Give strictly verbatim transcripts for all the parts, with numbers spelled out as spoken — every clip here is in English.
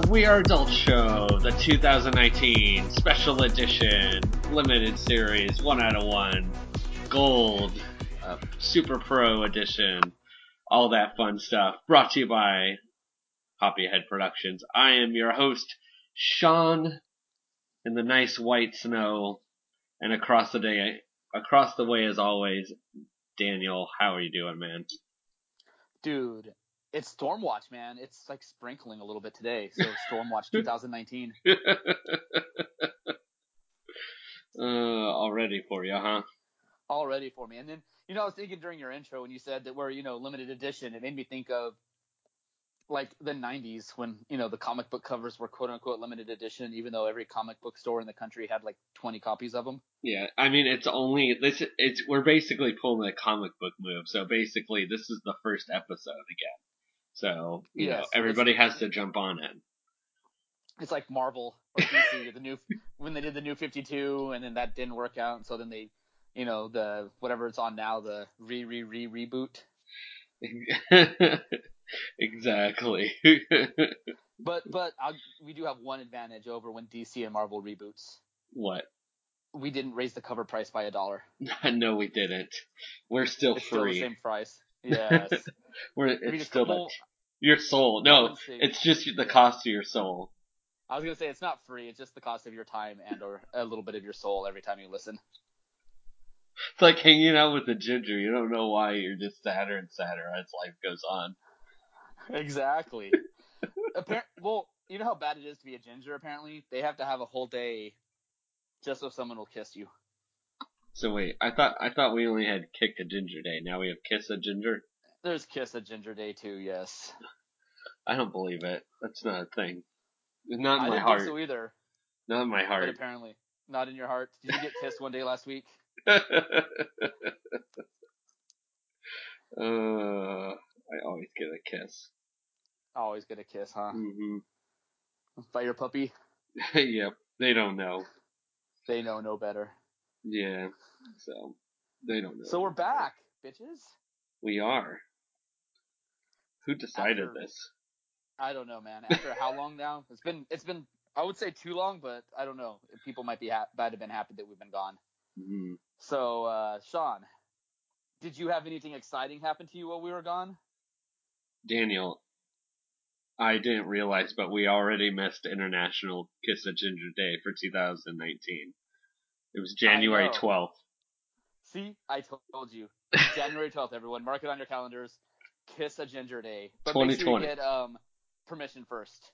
We Are Adult Show, the two thousand nineteen Special Edition, Limited Series, one out of one, Gold, uh, Super Pro Edition, all that fun stuff. Brought to you by Poppyhead Productions. I am your host, Sean, in the nice white snow, and across the day, across the way as always, Daniel. How are you doing, man? Dude, it's Stormwatch, man. It's like sprinkling a little bit today. So Stormwatch twenty nineteen. uh, all ready for you, huh? All ready for me. And then, you know, I was thinking during your intro when you said that we're, you know, limited edition, it made me think of like the nineties when, you know, the comic book covers were quote unquote limited edition, even though every comic book store in the country had like twenty copies of them. Yeah, I mean, it's only this. It's we're basically pulling a comic book move. So basically, this is the first episode again. So you Yes, know, everybody has to jump on it. It's like Marvel or D C, the new when they did the New fifty-two, and then that didn't work out, and so then they, you know, the whatever it's on now, the re re re reboot. Exactly. but but I'll, we do have one advantage over when D C and Marvel reboots. What? We didn't raise the cover price by a dollar. No, we didn't. We're still it's free. Still the same price. Yes. We're it's I mean, still well, the, your soul. No, say, it's just the cost of your soul. I was gonna say it's not free. It's just the cost of your time and or a little bit of your soul every time you listen. It's like hanging out with a ginger. You don't know why. You're just sadder and sadder as life goes on. Exactly. Appar- well, you know how bad it is to be a ginger. Apparently, they have to have a whole day just so someone will kiss you. So wait, I thought I thought we only had Kick a Ginger Day. Now we have Kiss a Ginger. There's Kiss a Ginger Day too. Yes. I don't believe it. That's not a thing. Not in I my didn't heart. think so either. Not in my heart. But apparently, not in your heart. Did you get kissed one day last week? uh, I always get a kiss. Always get a kiss, huh? Mm-hmm. By your puppy? Yep. They don't know. They know no better. Yeah. So they don't know. So we're back, bitches. We are. Who decided After, this? I don't know, man. After how long now? It's been it's been I would say too long, but I don't know. People might be ha- might have been happy that we've been gone. Mm-hmm. So, uh, Sean, did you have anything exciting happen to you while we were gone? Daniel, I didn't realize, but we already missed International Kiss a Ginger Day for two thousand nineteen. It was January twelfth. See, I told you. January twelfth, everyone. Mark it on your calendars. Kiss a Ginger Day. But make sure you get um, permission first.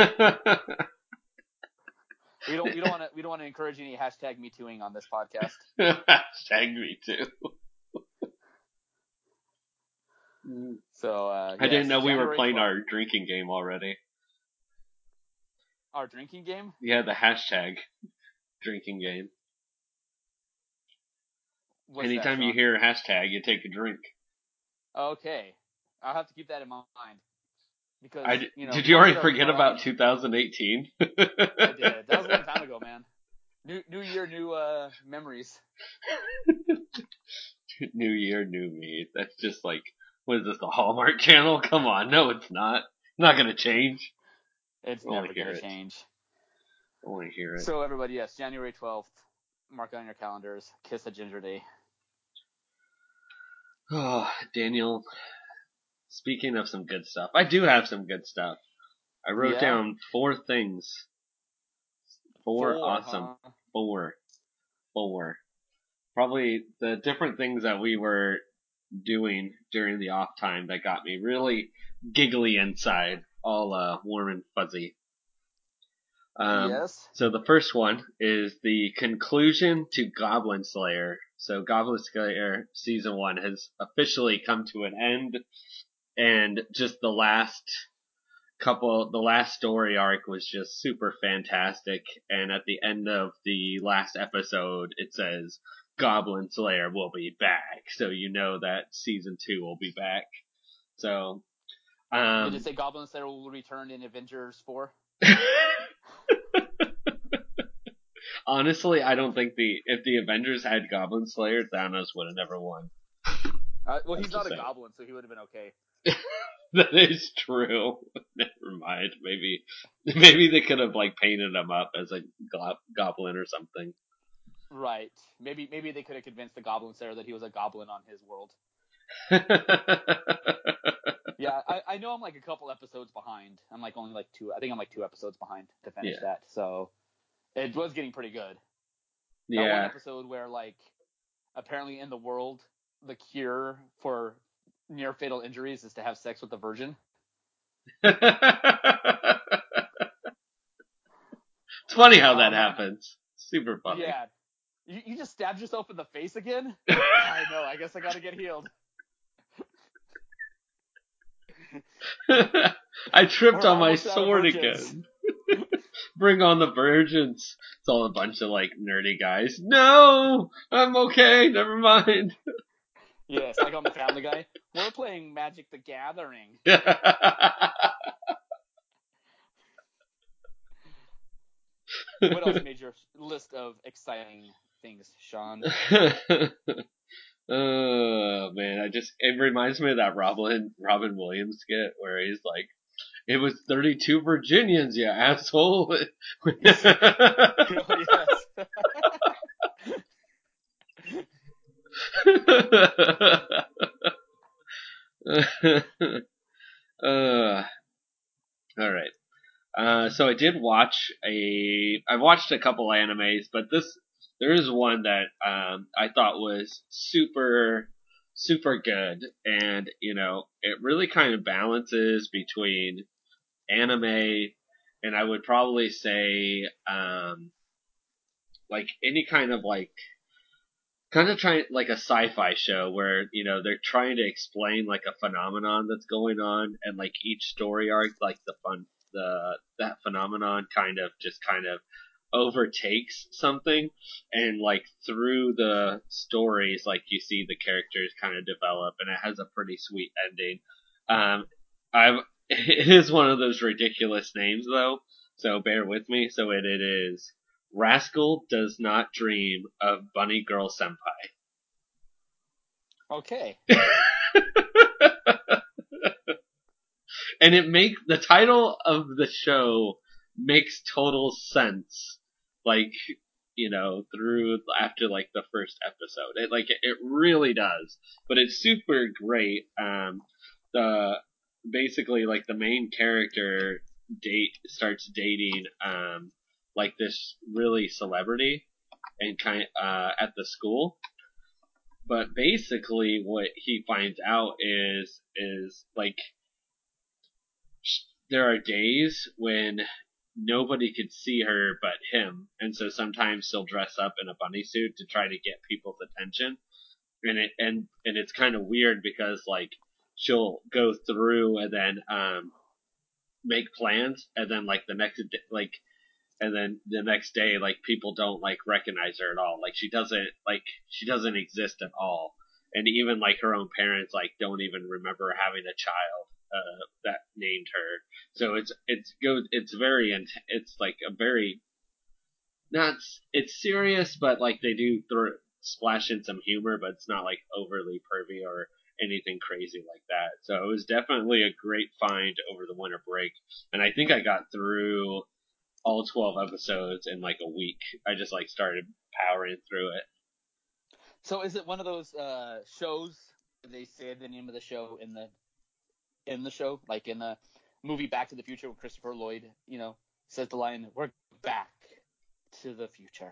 We don't. We don't want to. We don't want to encourage any hashtag Me Tooing on this podcast. Hashtag Me Too. So uh, I yes, didn't know January we were playing twelfth. our drinking game already. Our drinking game? Yeah, the hashtag drinking game. What's Anytime that, you hear a hashtag, you take a drink. Okay, I'll have to keep that in mind. Because I, you know, did you already forget our, about two thousand eighteen? I did. That was a long time ago, man. New New Year, new uh, memories. New Year, new me. That's just like, what is this, the Hallmark Channel? Come on, no, it's not. It's not gonna change. It's never gonna change. I want to hear it. So everybody, yes, January twelfth. Mark it on your calendars. Kiss a Ginger Day. Oh, Daniel. Speaking of some good stuff, I do have some good stuff. I wrote yeah? down four things. Four, four awesome. Huh? Four. Four. Probably the different things that we were doing during the off time that got me really giggly inside, all uh, warm and fuzzy. Um, yes. So the first one is the conclusion to Goblin Slayer. So Goblin Slayer season one has officially come to an end, and just the last couple, the last story arc was just super fantastic. And at the end of the last episode, it says Goblin Slayer will be back, so you know that season two will be back. So, um, did it say Goblin Slayer will return in Avengers four? Honestly, I don't think the if the Avengers had Goblin Slayer, Thanos would have never won. Uh, well, I'm he's not a saying. goblin, so he would have been okay. That is true. Never mind. Maybe, maybe they could have like painted him up as a go- goblin or something. Right. Maybe maybe they could have convinced the Goblin Slayer that he was a goblin on his world. Yeah, I, I know I'm like a couple episodes behind. I'm like only like two. I think I'm like two episodes behind to finish Yeah. that. So it was getting pretty good. That one Yeah. episode where like apparently in the world the cure for near fatal injuries is to have sex with a virgin. It's funny how that Um, happens. Super funny. Yeah. You, you just stabbed yourself in the face again? I know. I guess I gotta get healed. I tripped We're on my almost out of sword virgins. again. Bring on the virgins. It's all a bunch of like nerdy guys. No, I'm okay. Never mind. Yes, like on the Family Guy. We're playing Magic the Gathering. What else made your list of exciting things, Sean? Oh man, I just it reminds me of that Robin Robin Williams skit where he's like, "It was thirty-two Virginians, you asshole." Oh, yes. uh, all right. Uh, so I did watch a. I watched a couple animes, but this there is one that um, I thought was super, super good, and you know it really kind of balances between anime, and I would probably say um, like any kind of like kind of trying like a sci-fi show where you know they're trying to explain like a phenomenon that's going on, and like each story arc, like the fun the that phenomenon kind of just kind of overtakes something, and like through the stories like you see the characters kind of develop, and it has a pretty sweet ending. um I've it is one of those ridiculous names though, so bear with me. So it, it is Rascal Does Not Dream of Bunny Girl Senpai. Okay. And it make the title of the show makes total sense. Like, you know, through after like the first episode. It like it really does. But it's super great. Um the basically like the main character date starts dating um like this really celebrity and kind uh at the school. But basically what he finds out is is like there are days when nobody could see her but him, and so sometimes she'll dress up in a bunny suit to try to get people's attention. And it and and it's kind of weird because like she'll go through and then um make plans, and then like the next day, like and then the next day like people don't like recognize her at all. Like she doesn't like she doesn't exist at all. And even like her own parents like don't even remember having a child uh, that named her. So it's it's goes it's very int- it's like a very not it's serious, but like they do throw splash in some humor, but it's not like overly pervy or anything crazy like that. So it was definitely a great find over the winter break, and I think I got through all twelve episodes in like a week. I just like started powering through it. So is it one of those uh, shows where they say the name of the show in the in the show, like in the movie Back to the Future when Christopher Lloyd, you know, says the line, "We're back to the future."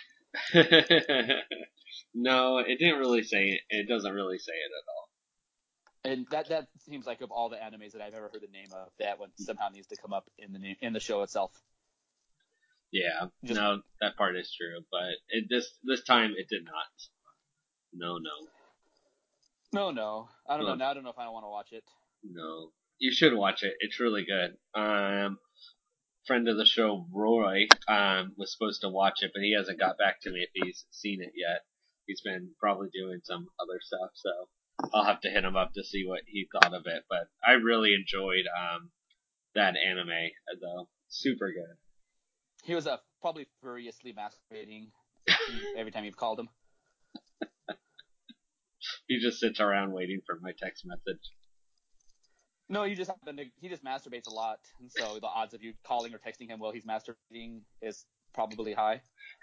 No, it didn't really say it. It doesn't really say it at all. And that that seems like of all the animes that I've ever heard the name of, that one somehow needs to come up in the name, in the show itself. Yeah, Just no, that part is true, but it this this time it did not. No, no, no, no. I don't know. no, Now I don't know if I want to watch it. no. You should watch it. It's really good. Um, friend of the show Roy um was supposed to watch it, but he hasn't got back to me if he's seen it yet. He's been probably doing some other stuff, so I'll have to hit him up to see what he thought of it. But I really enjoyed um that anime though. Super good. He was uh, probably furiously masturbating every time you've called him. He just sits around waiting for my text message. No, you just happen to. He just masturbates a lot, and so the odds of you calling or texting him while he's masturbating is probably high.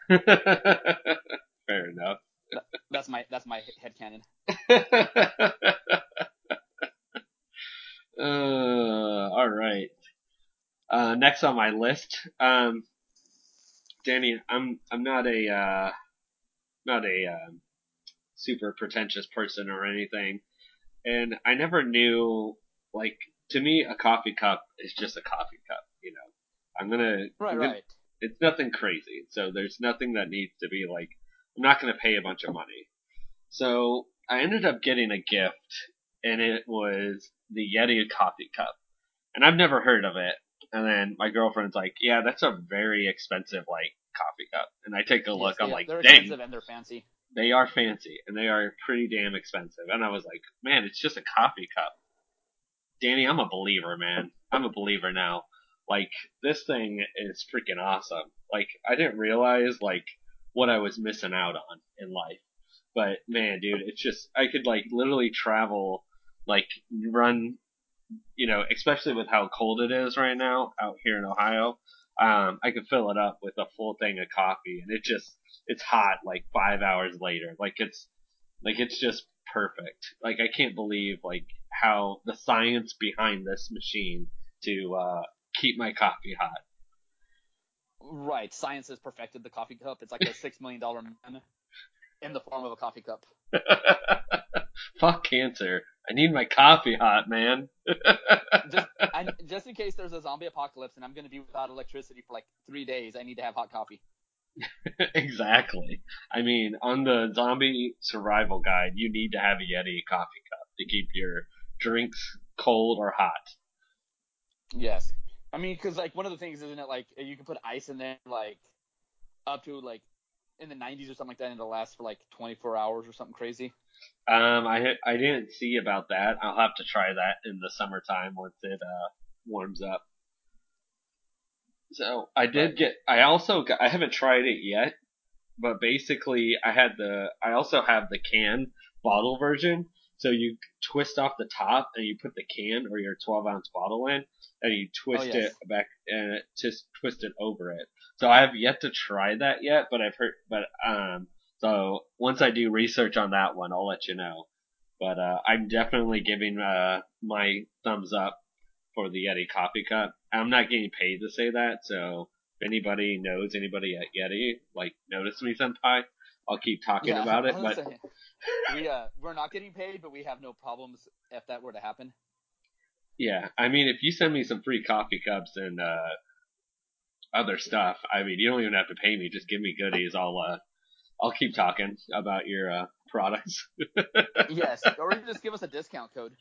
Fair enough. That, that's my that's my headcanon. uh, all right. Uh, next on my list, um, Danny, I'm I'm not a uh, not a um, super pretentious person or anything, and I never knew like to me a coffee cup is just a coffee cup. You know, I'm gonna, Right, I'm gonna right. it's nothing crazy, so there's nothing that needs to be like I'm not gonna pay a bunch of money. So I ended up getting a gift, and it was the Yeti coffee cup, and I've never heard of it. And then my girlfriend's like, "Yeah, that's a very expensive like coffee cup." And I take a look, Yes, I'm they like, they're "Dang, expensive and they're fancy. they are fancy, and they are pretty damn expensive." And I was like, "Man, it's just a coffee cup." Danny, I'm a believer, man. I'm a believer now. Like this thing is freaking awesome. Like I didn't realize like what I was missing out on in life. But man, dude, it's just I could like literally travel, like run, you know, especially with how cold it is right now out here in Ohio. Um, I could fill it up with a full thing of coffee, and it just it's hot like five hours later. Like it's like it's just perfect. Like I can't believe like how the science behind this machine to uh, keep my coffee hot. Right, science has perfected the coffee cup. It's like a six million dollar man in the form of a coffee cup. Fuck cancer. I need my coffee hot, man. Just I, just in case there's a zombie apocalypse and I'm going to be without electricity for like three days, I need to have hot coffee. Exactly. I mean, on the zombie survival guide, you need to have a Yeti coffee cup to keep your drinks cold or hot. Yes, I mean because like one of the things isn't it like you can put ice in there like up to like in the nineties or something like that, and it'll last for like twenty-four hours or something crazy. Um, I I didn't see about that. I'll have to try that in the summertime once it uh warms up. So I did Right. get. I also got, I haven't tried it yet, but basically I had the. I also have the can bottle version. So you twist off the top and you put the can or your twelve ounce bottle in, and you Oh twist it yes. back and it just twist it over it. So I have yet to try that yet, but I've heard. But um, so once I do research on that one, I'll let you know. But uh, I'm definitely giving uh my thumbs up for the Yeti coffee cup. I'm not getting paid to say that, so if anybody knows anybody at Yeti, like notice me senpai, I'll keep talking Yeah, about I it. was But gonna say we uh we're not getting paid, but we have no problems if that were to happen. yeah, I mean, if you send me some free coffee cups and uh, other stuff, I mean, you don't even have to pay me. Just give me goodies. I'll uh, I'll keep talking about your uh, products. Yes, or you just give us a discount code.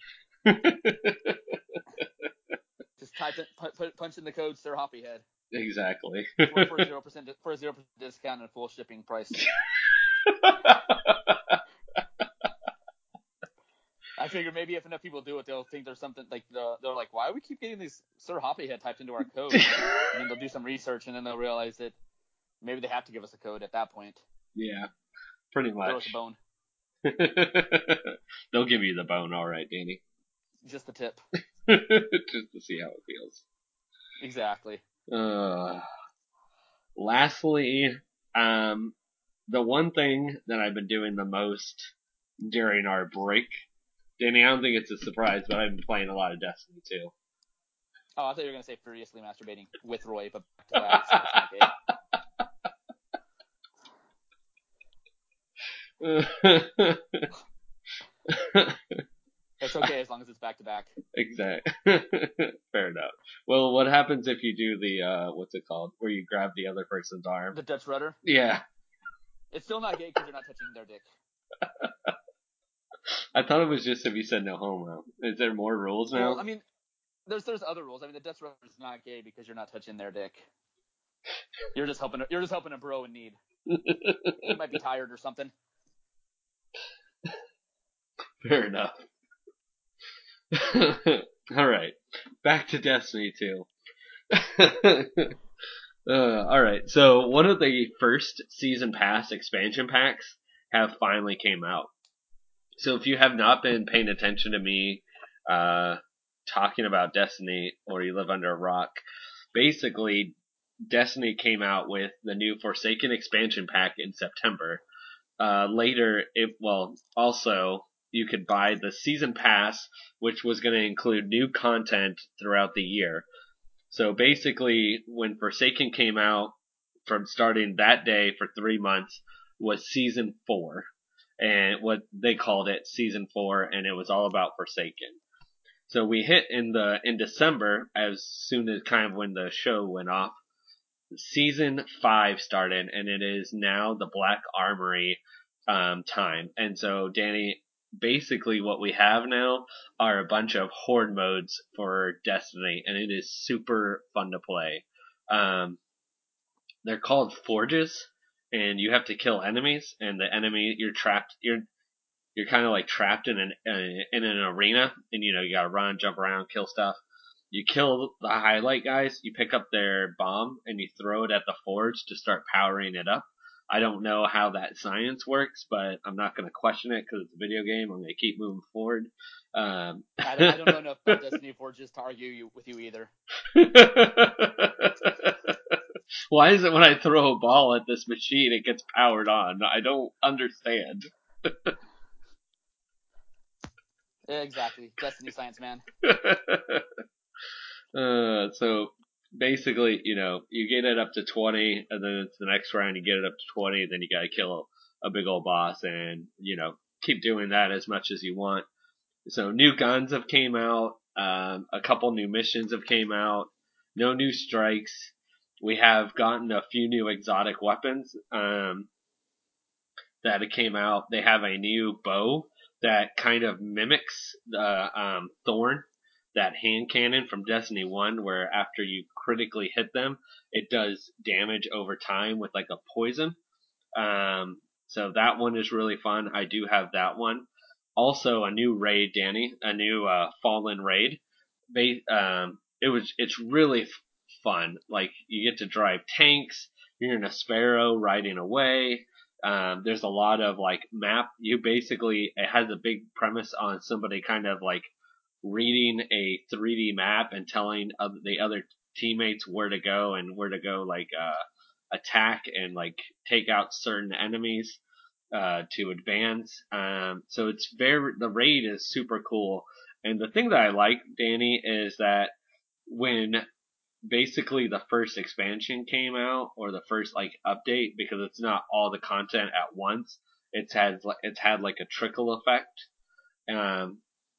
Just type in, put, punch in the code Sir Hoppyhead Exactly. for for zero percent for a zero percent discount and full shipping price. I figure maybe if enough people do it, they'll think there's something like they're, they're like, why do we keep getting these Sir Hoppyhead typed into our code? And then they'll do some research and then they'll realize that maybe they have to give us a code at that point. Yeah, pretty Throw us a much. bone, They'll give you the bone, all right, Danny. just the tip. Just to see how it feels. Exactly. Uh, lastly, um, the one thing that I've been doing the most during our break, Danny, I don't think it's a surprise, but I've been playing a lot of Destiny too. Oh, I thought you were gonna say furiously masturbating with Roy, but back to back, so it's not gay. It's okay as long as it's back to back. Exactly. Fair enough. Well, what happens if you do the uh, what's it called, where you grab the other person's arm? The Dutch rudder. Yeah, It's still not gay because you're not touching their dick. I thought it was just if you said no homo. Is there more rules Well, now? I mean, there's there's other rules. I mean, the Dutch rudder is not gay because you're not touching their dick. You're just helping. You're just helping a bro in need. He might be tired or something. Fair enough. All right, back to Destiny two. uh, all right, so one of the first season pass expansion packs have finally came out. So if you have not been paying attention to me, uh, talking about Destiny or you live under a rock, basically Destiny came out with the new Forsaken expansion pack in September. Uh, later, it well also you could buy the season pass, which was going to include new content throughout the year. So basically, when Forsaken came out, from starting that day for three months was season four, and what they called it season four, and it was all about Forsaken. So we hit in the in December, as soon as kind of when the show went off. Season five started, and it is now the Black Armory um, time. And so, Danny, basically what we have now are a bunch of horde modes for Destiny, and it is super fun to play. Um, they're called forges, and you have to kill enemies, and the enemy you're trapped. You're you're kind of like trapped in an uh, in an arena, and you know you gotta run, jump around, kill stuff. You kill the highlight guys, you pick up their bomb, and you throw it at the forge to start powering it up. I don't know how that science works, but I'm not going to question it because it's a video game. I'm going to keep moving forward. Um, I, don't, I don't know enough about Destiny Forges to argue you, with you either. Why is it when I throw a ball at this machine, it gets powered on? I don't understand. Exactly. Destiny science, man. uh, so basically, you know, you get it up to twenty, and then it's the next round you get it up to twenty, then you gotta kill a big old boss, and you know, keep doing that as much as you want. So new guns have came out, um, a couple new missions have came out, no new strikes. We have gotten a few new exotic weapons um, that came out. They have a new bow that kind of mimics the um, Thorn, that hand cannon from Destiny one, where after you critically hit them, it does damage over time with like a poison. Um, so that one is really fun. I do have that one. Also, a new raid, Danny, a new uh, Fallen raid. They, um, it was it's really f- fun. Like you get to drive tanks. You're in a Sparrow riding away. Um, there's a lot of like map. You basically it has a big premise on somebody kind of like reading a three D map and telling other, the other teammates where to go and where to go like uh, attack and like take out certain enemies uh, to advance. Um, so it's very the raid is super cool. And the thing that I like, Danny, is that when basically the first expansion came out or the first like update, because it's not all the content at once, it's had it's had like a trickle effect. Um,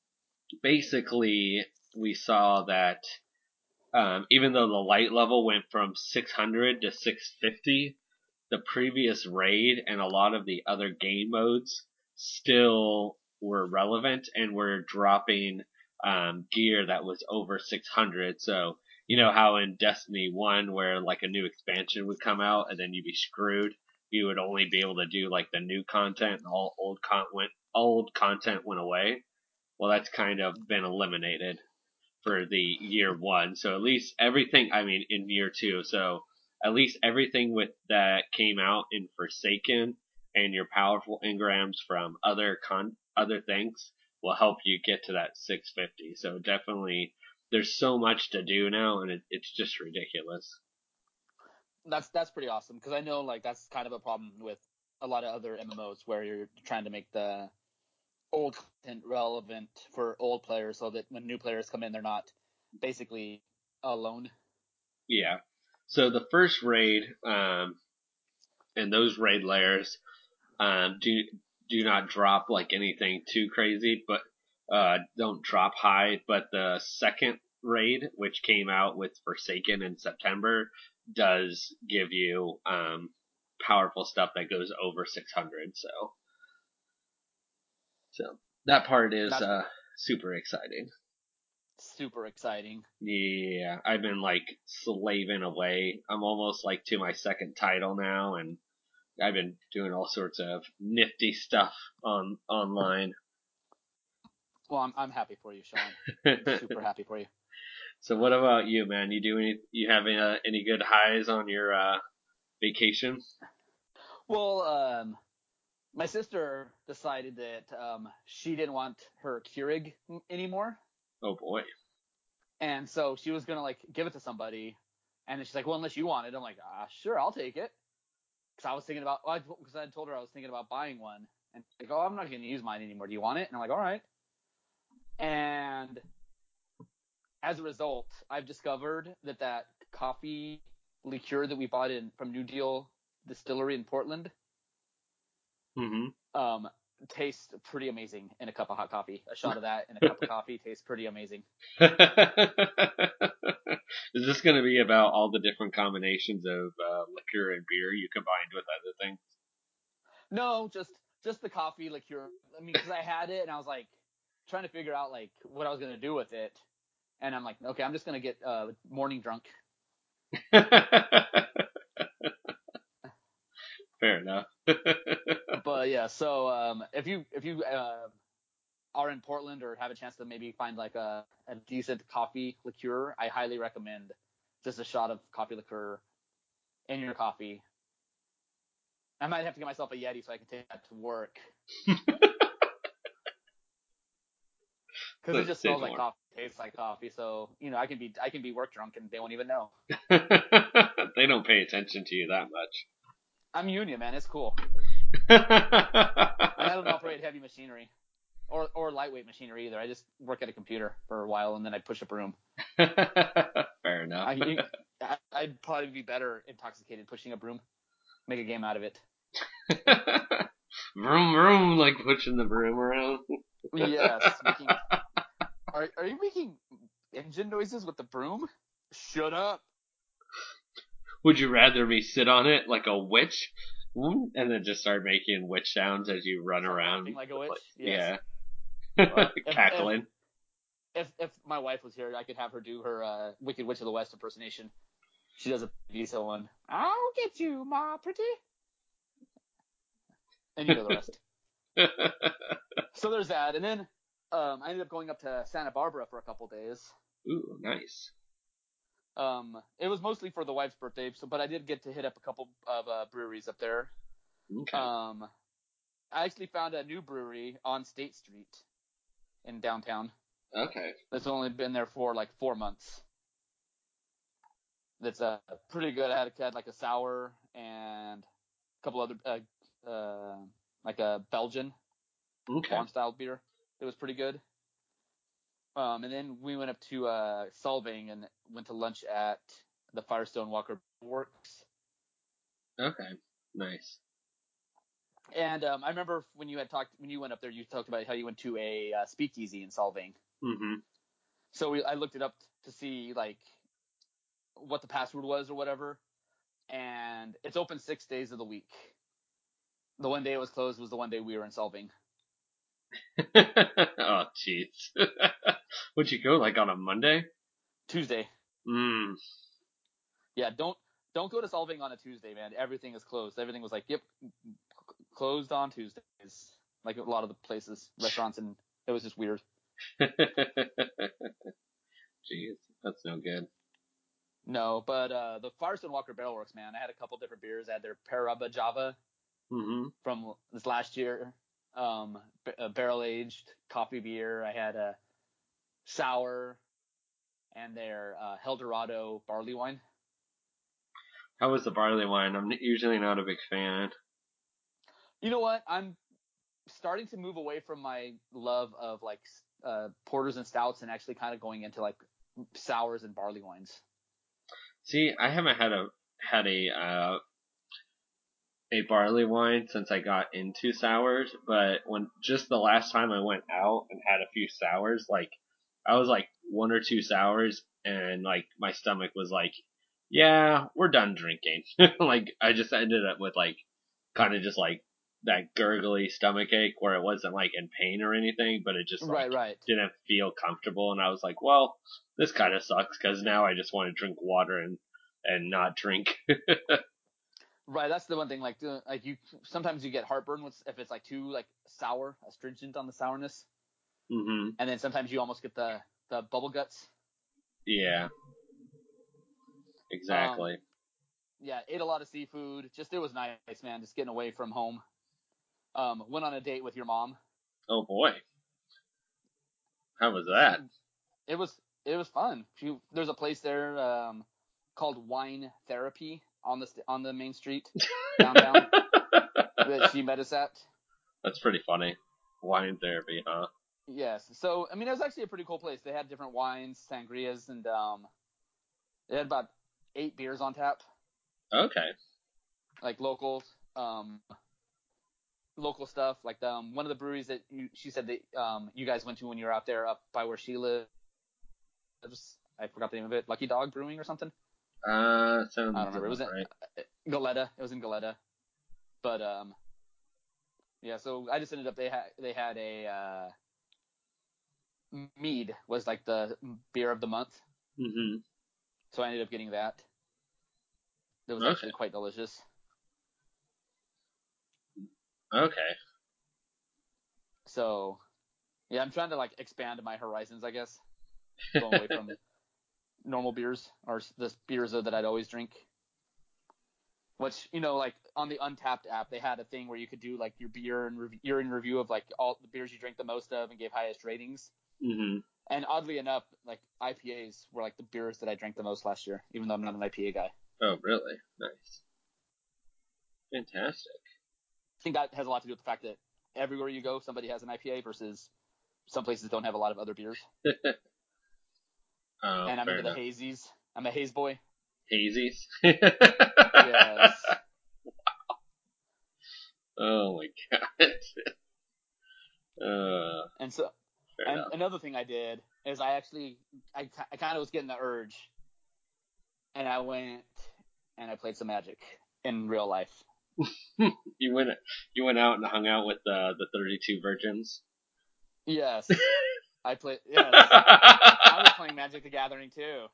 basically, we saw that um, even though the light level went from six hundred to six fifty, the previous raid and a lot of the other game modes still were relevant and were dropping um, gear that was over six hundred. So, you know how in Destiny one, where like a new expansion would come out and then you'd be screwed, you would only be able to do like the new content and all old, con- went, old content went away. Well, that's kind of been eliminated for the year one. So at least everything, I mean, in year two. So at least everything with that came out in Forsaken and your powerful engrams from other con, other things will help you get to that six fifty. So definitely there's so much to do now and it, it's just ridiculous. That's that's pretty awesome because I know like that's kind of a problem with a lot of other M M Os where you're trying to make the old content relevant for old players so that when new players come in, they're not basically alone. Yeah. So the first raid, um, and those raid layers, um, do do not drop like anything too crazy, but uh, don't drop high. But the second raid, which came out with Forsaken in September, does give you um, powerful stuff that goes over six hundred. So, so that part is That's uh, super exciting. super exciting. Yeah, I've been like slaving away. I'm almost like to my second title now, and I've been doing all sorts of nifty stuff on online. Well, I'm I'm happy for you, Sean. I'm super happy for you. So what about you, man? You do any? You have any, uh, any good highs on your uh, vacation? Well, um, my sister decided that um, she didn't want her Keurig anymore. Oh boy. And so she was gonna like give it to somebody, and then she's like, well, unless you want it. I'm like, ah, sure, I'll take it. Because I was thinking about, because I told her I was thinking about buying one, and she's like, oh, I'm not gonna use mine anymore. Do you want it? And I'm like, all right. And as a result, I've discovered that that coffee liqueur that we bought in from New Deal Distillery in Portland, Mm-hmm. um, tastes pretty amazing in a cup of hot coffee. A shot of that in a cup of coffee tastes pretty amazing. Is this going to be about all the different combinations of uh, liquor and beer you combined with other things? No, just just the coffee liqueur. I mean, because I had it and I was like trying to figure out like what I was gonna do with it, and I'm like, okay, I'm just gonna get uh, morning drunk. Fair enough. But yeah, so um, if you if you uh, are in Portland or have a chance to maybe find like a, a decent coffee liqueur, I highly recommend just a shot of coffee liqueur in your coffee. I might have to get myself a Yeti so I can take that to work. Because it just smells like coffee, tastes like coffee. So you know, I can be I can be work drunk and they won't even know. They don't pay attention to you that much. I'm union, man. It's cool. And I don't operate heavy machinery or or lightweight machinery either. I just work at a computer for a while and then I push a broom. Fair enough. I, you, I'd probably be better intoxicated pushing a broom. Make a game out of it. Vroom vroom, like pushing the broom around. Yes. Making, are are you making engine noises with the broom? Shut up. Would you rather me sit on it like a witch, and then just start making witch sounds as you run Start around? laughing like a witch. Yes. Yeah. Well, if, cackling. If, if if my wife was here, I could have her do her uh, Wicked Witch of the West impersonation. She does a decent one. I'll get you, Ma Pretty. And you know the rest. So there's that, and then um, I ended up going up to Santa Barbara for a couple days. Ooh, nice. Um, it was mostly for the wife's birthday, so but I did get to hit up a couple of uh, breweries up there. Okay. Um, I actually found a new brewery on State Street in downtown. Okay. That's only been there for like four months. That's uh, pretty good. I had, had like a sour and a couple other uh, uh, like a Belgian Okay. farm style beer. It was pretty good. Um, and then we went up to uh, Solvang and went to lunch at the Firestone Walker Works. Okay. Nice. And um, I remember when you had talked when you went up there, you talked about how you went to a uh, speakeasy in Solvang. Mm-hmm. So we, I looked it up to see like what the password was or whatever, and it's open six days of the week. The one day it was closed was the one day we were in Solvang. Oh, jeez. Would you go like on a Monday? Tuesday. Mm. Yeah, don't don't go to Solvang on a Tuesday, man. Everything is closed. Everything was like, yep, closed on Tuesdays. Like a lot of the places, restaurants, and it was just weird. Jeez, that's no good. No, but uh, the Firestone Walker Barrel Works, man. I had a couple different beers. I had their Paraba Java Mm-hmm. from this last year, um, a barrel aged coffee beer. I had a sour and their uh, Eldorado barley wine. How was the barley wine? I'm usually not a big fan. You know what? I'm starting to move away from my love of like uh, porters and stouts and actually kind of going into like sours and barley wines. See, I haven't had a had a uh, a barley wine since I got into sours, but when just the last time I went out and had a few sours, like I was like one or two sours, and like my stomach was like, yeah, we're done drinking. Like I just ended up with like kind of just like that gurgly stomach ache where it wasn't like in pain or anything, but it just like Right, right. didn't feel comfortable, and I was like, well, this kind of sucks because now I just want to drink water and and not drink. Right, that's the one thing. Like, uh, like you sometimes you get heartburn with if it's like too like sour, astringent on the sourness, hmm and then sometimes you almost get the the bubble guts. Yeah, Um, exactly. yeah, ate a lot of seafood. Just it was nice, man. Just getting away from home. Um, went on a date with your mom. Oh boy, how was that? It was it was fun. She, there's a place there um, called Wine Therapy on the on the main street downtown that she met us at. That's pretty funny. Wine therapy, huh? Yes. So I mean, it was actually a pretty cool place. They had different wines, sangrias, and um, they had about eight beers on tap. Okay. Like locals, um, local stuff. Like um, one of the breweries that you, she said that um, you guys went to when you were out there up by where she lives. I forgot the name of it. Lucky Dog Brewing or something. Uh, sounds I don't remember. It was in right. Goleta. It was in Goleta. But um, yeah. So I just ended up they had they had a uh, mead was like the beer of the month. Mm-hmm. So I ended up getting that. It was Okay. actually quite delicious. Okay. So yeah, I'm trying to like expand my horizons, I guess, going away from normal beers or the beers that I'd always drink. Which, you know, like on the Untapped app, they had a thing where you could do like your beer and rev- year in review of like all the beers you drink the most of and gave highest ratings. Mm-hmm. And oddly enough, like I P As were like the beers that I drank the most last year, even though I'm not an I P A guy. Oh, really? Nice. Fantastic. I think that has a lot to do with the fact that everywhere you go, somebody has an I P A versus some places don't have a lot of other beers. Oh, And I'm fair into enough. the hazies. I'm a haze boy. Hazies? Yes. Oh my god. Uh, And so, fair and enough. another thing I did is I actually, I, I kind of was getting the urge, and I went and I played some Magic in real life. You went you went out and hung out with uh, the thirty-two virgins. Yes, I played. Yes, I was playing Magic the Gathering too.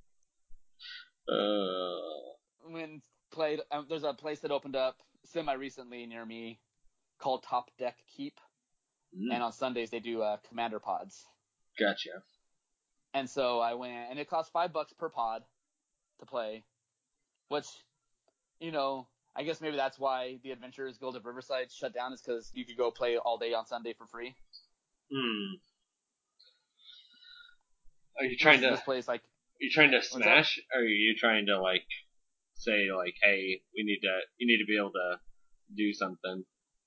uh, When played, um, there's a place that opened up semi recently near me called Top Deck Keep, mm, and on Sundays they do uh, Commander pods. gotcha. And so I went, and it cost five bucks per pod to play, which, you know, I guess maybe that's why the Adventurers Guild of Riverside shut down, is because you could go play all day on Sunday for free. Hmm. Are you trying Versus to this place, like, are you trying to what's that? smash? Or are you trying to like say like, hey, we need to you need to be able to do something?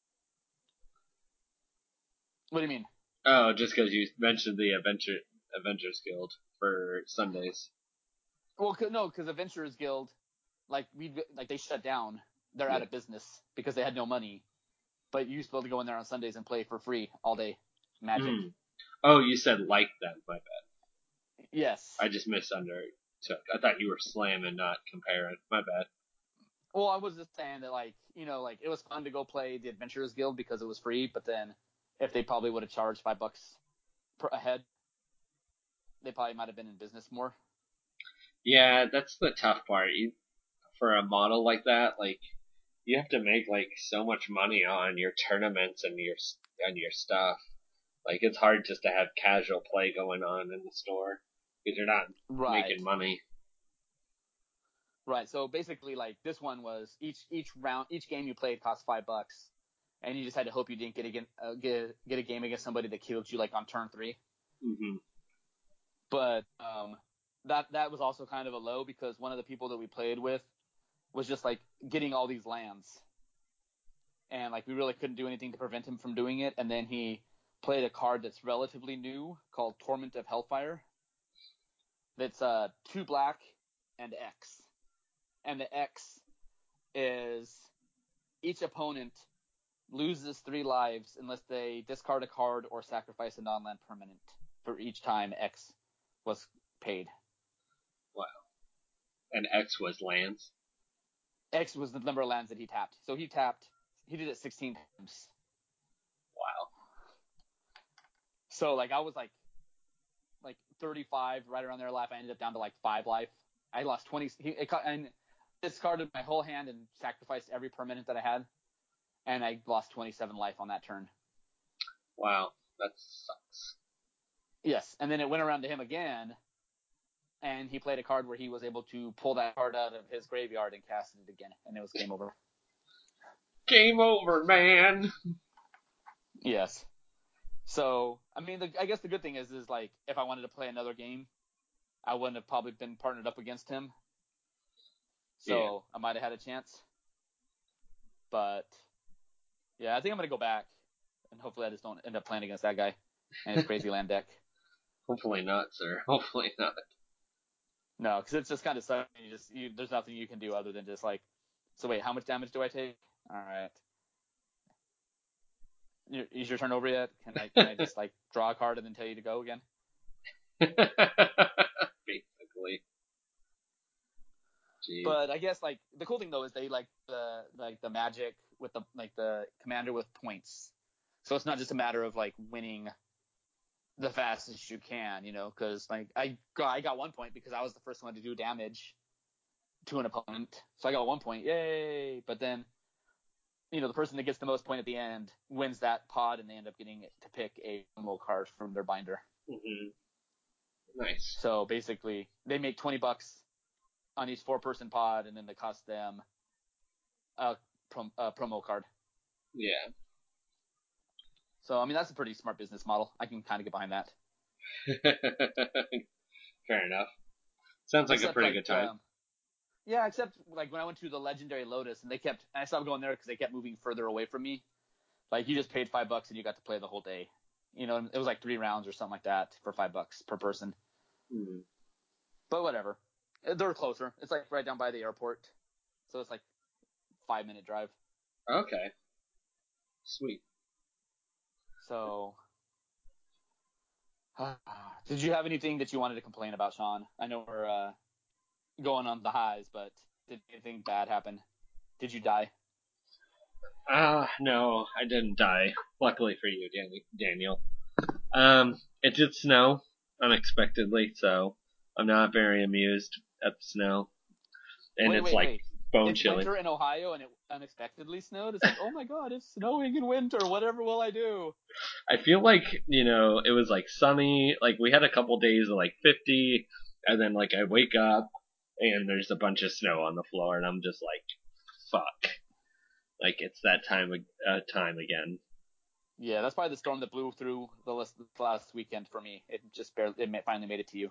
What do you mean? Oh, just because you mentioned the Adventure Adventures Guild for Sundays. Well, cause, no, because Adventurers Guild, like we like they shut down. They're Yeah. out of business because they had no money. But you used to be able to go in there on Sundays and play for free all day Magic. Hmm. Oh, you said like them. My bad. Yes. I just misunderstood. I thought you were slamming, not comparing. My bad. Well, I was just saying that, like, you know, like it was fun to go play the Adventurers Guild because it was free. But then, if they probably would have charged five bucks per a head, they probably might have been in business more. Yeah, that's the tough part. You, for a model like that, like you have to make like so much money on your tournaments and your and your stuff. Like it's hard just to have casual play going on in the store because you're not Right. making money. Right. So basically, like this one was each each round, each game you played cost five bucks, and you just had to hope you didn't get a uh, get get a game against somebody that killed you like on turn three. Mm-hmm. But um, that that was also kind of a low because one of the people that we played with was just like getting all these lands, and like we really couldn't do anything to prevent him from doing it. And then he played a card that's relatively new called Torment of Hellfire. That's uh two black and X, and the X is each opponent loses three lives unless they discard a card or sacrifice a non-land permanent for each time X was paid. Wow. And X was lands. X was the number of lands that he tapped. So he tapped, he did it sixteen times. Wow. So like I was like, like thirty-five, right around there life. I ended up down to like five life. I lost twenty. He, it, and discarded my whole hand and sacrificed every permanent that I had, and I lost twenty-seven life on that turn. Wow. That sucks. Yes, and then it went around to him again, and he played a card where he was able to pull that card out of his graveyard and cast it again, and it was game over. Game over, man. Yes. So, I mean, the, I guess the good thing is, is like, if I wanted to play another game, I wouldn't have probably been partnered up against him. So Yeah. I might have had a chance. But yeah, I think I'm gonna go back, and hopefully I just don't end up playing against that guy and his crazy land deck. Hopefully not, sir. Hopefully not. No, because it's just kind of sucks. You just you, there's nothing you can do other than just like, so wait, how much damage do I take? All right. Is your turn over yet? Can I can I just like draw a card and then tell you to go again? Basically. Jeez. But I guess like the cool thing though is they like the like the magic with the like the commander with points. So it's not just a matter of like winning the fastest you can, you know, because like I got I got one point because I was the first one to do damage to an opponent, so I got one point, yay! But then, you know, the person that gets the most point at the end wins that pod, and they end up getting to pick a promo card from their binder. Mm-hmm. Nice. So basically, they make twenty bucks on each four-person pod, and then it costs them a, prom- a promo card. Yeah. So I mean, that's a pretty smart business model. I can kind of get behind that. Fair enough. Sounds like Except, a pretty like, good time. Um, yeah, except like when I went to the Legendary Lotus, and they kept, and I stopped going there because they kept moving further away from me. Like, you just paid five bucks and you got to play the whole day. You know, it was like three rounds or something like that for five bucks per person. Mm. But whatever. They're closer. It's like right down by the airport. So it's like five minute drive. Okay. Sweet. So, uh, did you have anything that you wanted to complain about, Sean? I know we're uh, going on the highs, but did anything bad happen? Did you die? Ah, uh, no, I didn't die. Luckily for you, Daniel. Um, it did snow unexpectedly, so I'm not very amused at the snow. And wait, it's wait, like wait. bone It's chilling. winter in Ohio and it unexpectedly snowed? It's like, oh my god, it's snowing in winter. Whatever will I do? I feel like, you know, it was like sunny. Like we had a couple days of like fifty, and then like I wake up and there's a bunch of snow on the floor, and I'm just like, fuck. Like it's that time uh, time again. Yeah, that's probably the storm that blew through the last, last weekend for me. It just barely, it finally made it to you.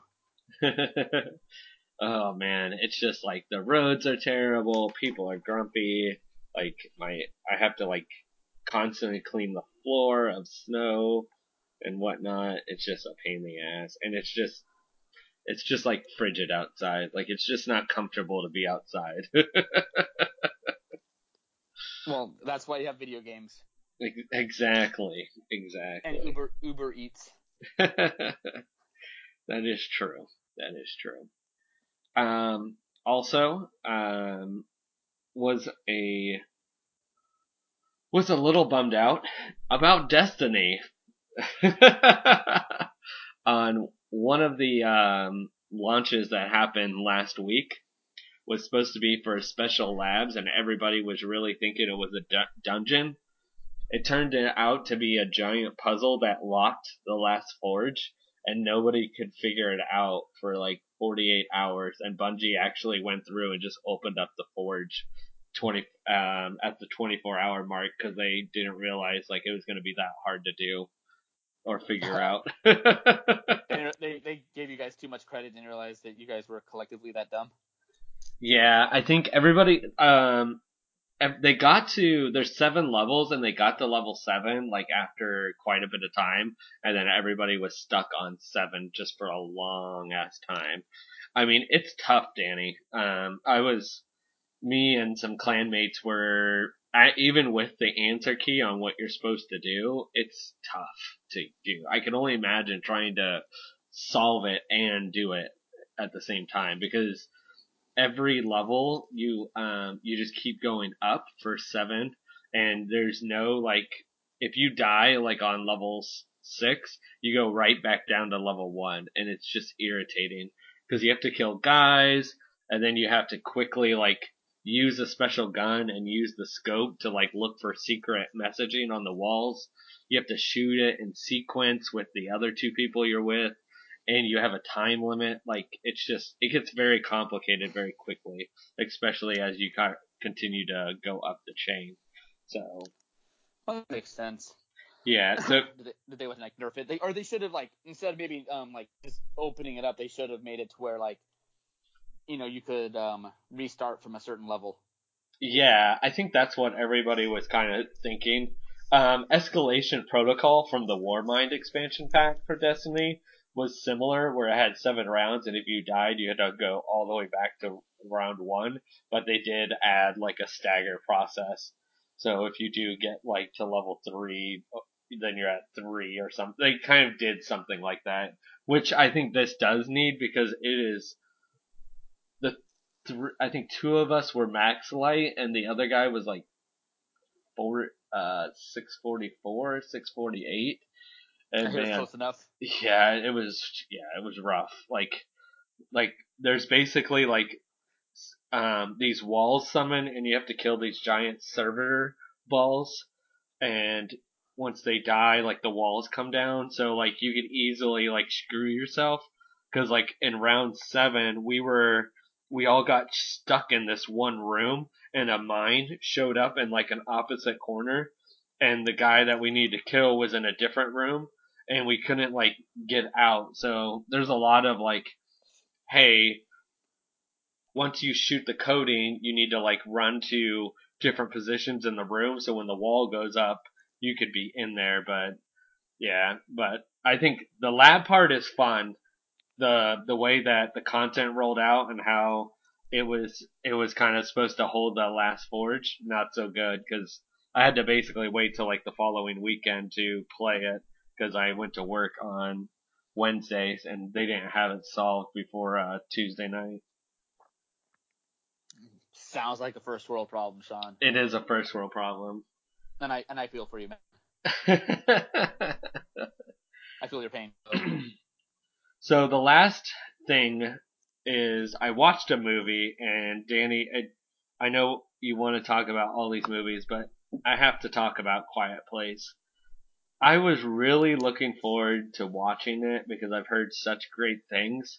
Oh man, it's just like the roads are terrible. People are grumpy. Like my, I have to like constantly clean the floor of snow and whatnot. It's just a pain in the ass, and it's just, it's just like frigid outside. Like it's just not comfortable to be outside. Well, that's why you have video games. Exactly, exactly. And Uber Uber Eats. That is true. That is true. Um, also, um, was a was a little bummed out about Destiny. On one of the um, launches that happened last week was supposed to be for special labs, and everybody was really thinking it was a du- dungeon. It turned out to be a giant puzzle that locked the last forge, and nobody could figure it out for like forty-eight hours. And Bungie actually went through and just opened up the forge twenty um, at the twenty-four hour mark because they didn't realize like it was going to be that hard to do or figure out. they, they they gave you guys too much credit and realized that you guys were collectively that dumb. Yeah, I think everybody um they got to there's seven levels and they got to level seven like after quite a bit of time, and then everybody was stuck on seven just for a long ass time. I mean, it's tough, Danny. Um, I was me and some clanmates were I, even with the answer key on what you're supposed to do, it's tough to do. I can only imagine trying to solve it and do it at the same time because every level you um you just keep going up for seven, and there's no like if you die like on level six you go right back down to level one, and it's just irritating because you have to kill guys, and then you have to quickly like use a special gun and use the scope to like look for secret messaging on the walls. You have to shoot it in sequence with the other two people you're with, and you have a time limit. Like it's just it gets very complicated very quickly, especially as you continue to go up the chain. So Well, that makes sense. Yeah. So did, they, did they like nerf it? They, or they should have like instead of maybe um like just opening it up, they should have made it to where like you know you could um restart from a certain level. yeah, I think that's what everybody was kind of thinking. Um, Escalation Protocol from the Warmind expansion pack for Destiny was similar, where it had seven rounds, and if you died, you had to go all the way back to round one. But they did add like a stagger process. So if you do get like to level three, then you're at three or something. They kind of did something like that, which I think this does need because it is the th- I think two of us were max light, and the other guy was like four, uh, six forty four, six forty eight, I and hear it's man, close enough. yeah, it was, yeah, it was rough. Like, like there's basically like um these walls summon, and you have to kill these giant servitor balls, and once they die, like the walls come down, so like you could easily like screw yourself. Because like in round seven, we were we all got stuck in this one room, and a mine showed up in like an opposite corner, and the guy that we needed to kill was in a different room, and we couldn't like get out. So there's a lot of like, hey, once you shoot the coding, you need to like run to different positions in the room, so when the wall goes up, you could be in there. But yeah, but I think the lab part is fun. The the way that the content rolled out and how it was it was kind of supposed to hold the last forge, not so good because I had to basically wait till like the following weekend to play it because I went to work on Wednesdays and they didn't have it solved before uh, Tuesday night. Sounds like a first world problem, Sean. It is a first world problem. And I and I feel for you, man. I feel your pain. So the last thing is I watched a movie, and Danny, I, I know you want to talk about all these movies, but I have to talk about Quiet Place. I was really looking forward to watching it because I've heard such great things.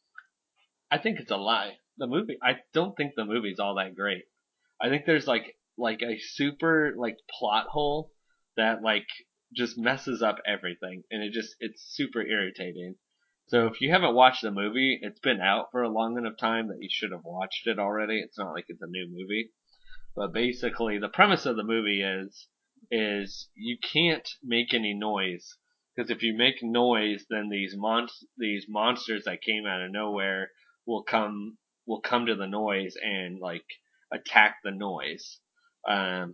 I think it's a lie. The movie, I don't think the movie's all that great. I think there's like like a super like plot hole that like just messes up everything, and it just it's super irritating. So if you haven't watched the movie, it's been out for a long enough time that you should have watched it already. It's not like it's a new movie. But basically, the premise of the movie is is you can't make any noise because if you make noise, then these mon- these monsters that came out of nowhere will come will come to the noise and like attack the noise. Um,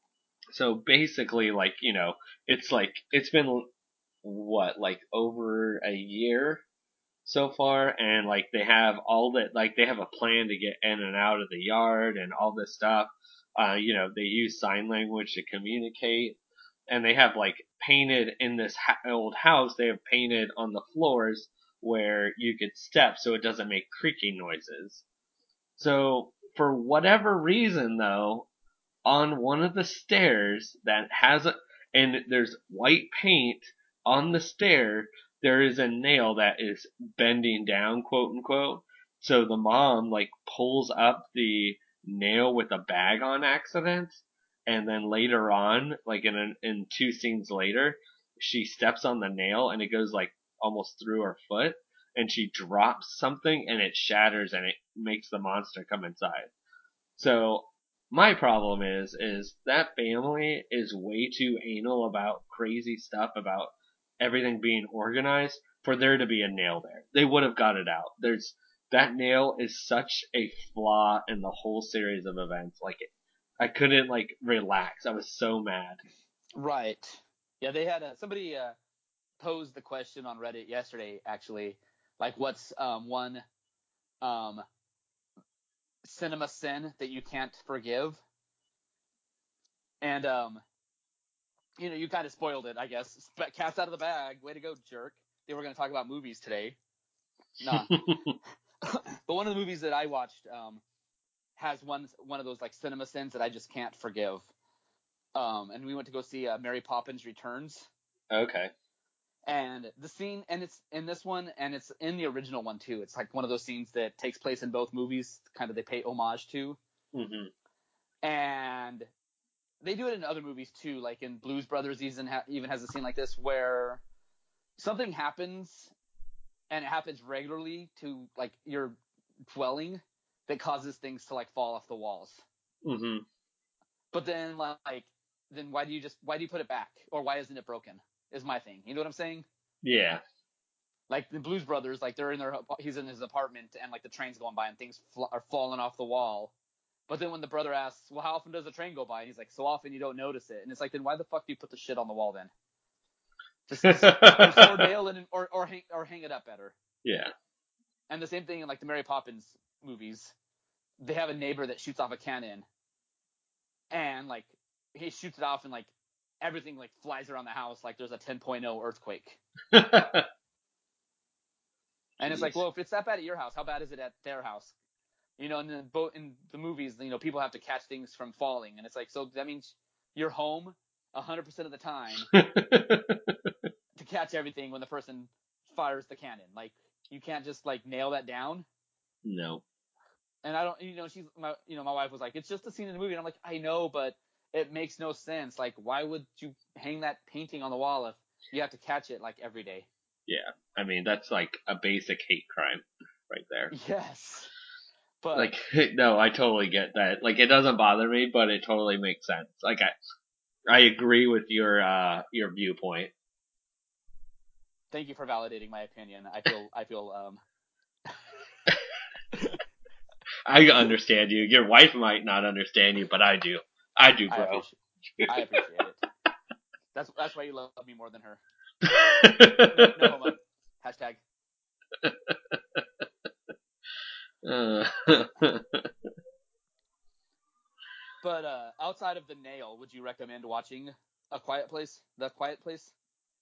so basically, like you know, it's like it's been what like over a year so far, and like they have all that, like they have a plan to get in and out of the yard and all this stuff. Uh, you know, they use sign language to communicate, and they have like painted in this ha- old house. They have painted on the floors where you could step so it doesn't make creaking noises. So for whatever reason, though, on one of the stairs that has a, and there's white paint on the stair, there is a nail that is bending down, quote unquote. So the mom like pulls up the nail with a bag on accident, and then later on, like in an, in two scenes later, she steps on the nail and it goes like almost through her foot, and she drops something and it shatters and it makes the monster come inside. So my problem is is that family is way too anal about crazy stuff about everything being organized for there to be a nail there. They would have got it out. There's that nail is such a flaw in the whole series of events. Like it, I couldn't like relax. I was so mad. Right. Yeah, they had a, somebody uh, posed the question on Reddit yesterday, actually, like what's um, one um, cinema sin that you can't forgive? And um, you know, you kind of spoiled it, I guess. Cat's out of the bag. Way to go, jerk. They were going to talk about movies today. Nah. But one of the movies that I watched um, has one one of those like cinema sins that I just can't forgive. Um, and we went to go see uh, Mary Poppins Returns. Okay. And the scene, and it's in this one, and it's in the original one too. It's like one of those scenes that takes place in both movies, kind of they pay homage to. Mhm. And they do it in other movies too. Like in Blues Brothers, even ha- even has a scene like this where something happens and it happens regularly to like your dwelling that causes things to like fall off the walls. Mm-hmm. But then like then why do you just why do you put it back, or why isn't it broken? Is my thing. You know what I'm saying? Yeah. Like the Blues Brothers, like they're in their he's in his apartment and like the train's going by and things fl- are falling off the wall. But then when the brother asks, well, how often does a train go by? And he's like, so often you don't notice it. And it's like, then why the fuck do you put the shit on the wall then? Just, just or nail it in, or or hang or hang it up better. Yeah. And the same thing in like the Mary Poppins movies. They have a neighbor that shoots off a cannon, and like he shoots it off, and like everything like flies around the house like there's a ten point oh earthquake. And it's like, well, if it's that bad at your house, how bad is it at their house? You know, and then both in the movies, you know, people have to catch things from falling, and it's like, so that means you're home one hundred percent of the time to catch everything when the person fires the cannon. Like, you can't just like nail that down. No. And I don't, you know, she's my, you know, my wife was like, it's just a scene in the movie, and I'm like, I know, but it makes no sense. Like, why would you hang that painting on the wall if you have to catch it like every day? Yeah. I mean, that's like a basic hate crime right there. Yes. But like, no, I totally get that. Like, it doesn't bother me, but it totally makes sense. Like, I, I agree with your, uh, your viewpoint. Thank you for validating my opinion. I feel, I feel, um. I understand you. Your wife might not understand you, but I do. I do, bro. I appreciate, I appreciate it. That's that's why you love me more than her. No, no homo. Hashtag. Uh, But uh, outside of the nail, would you recommend watching A Quiet Place? The Quiet Place?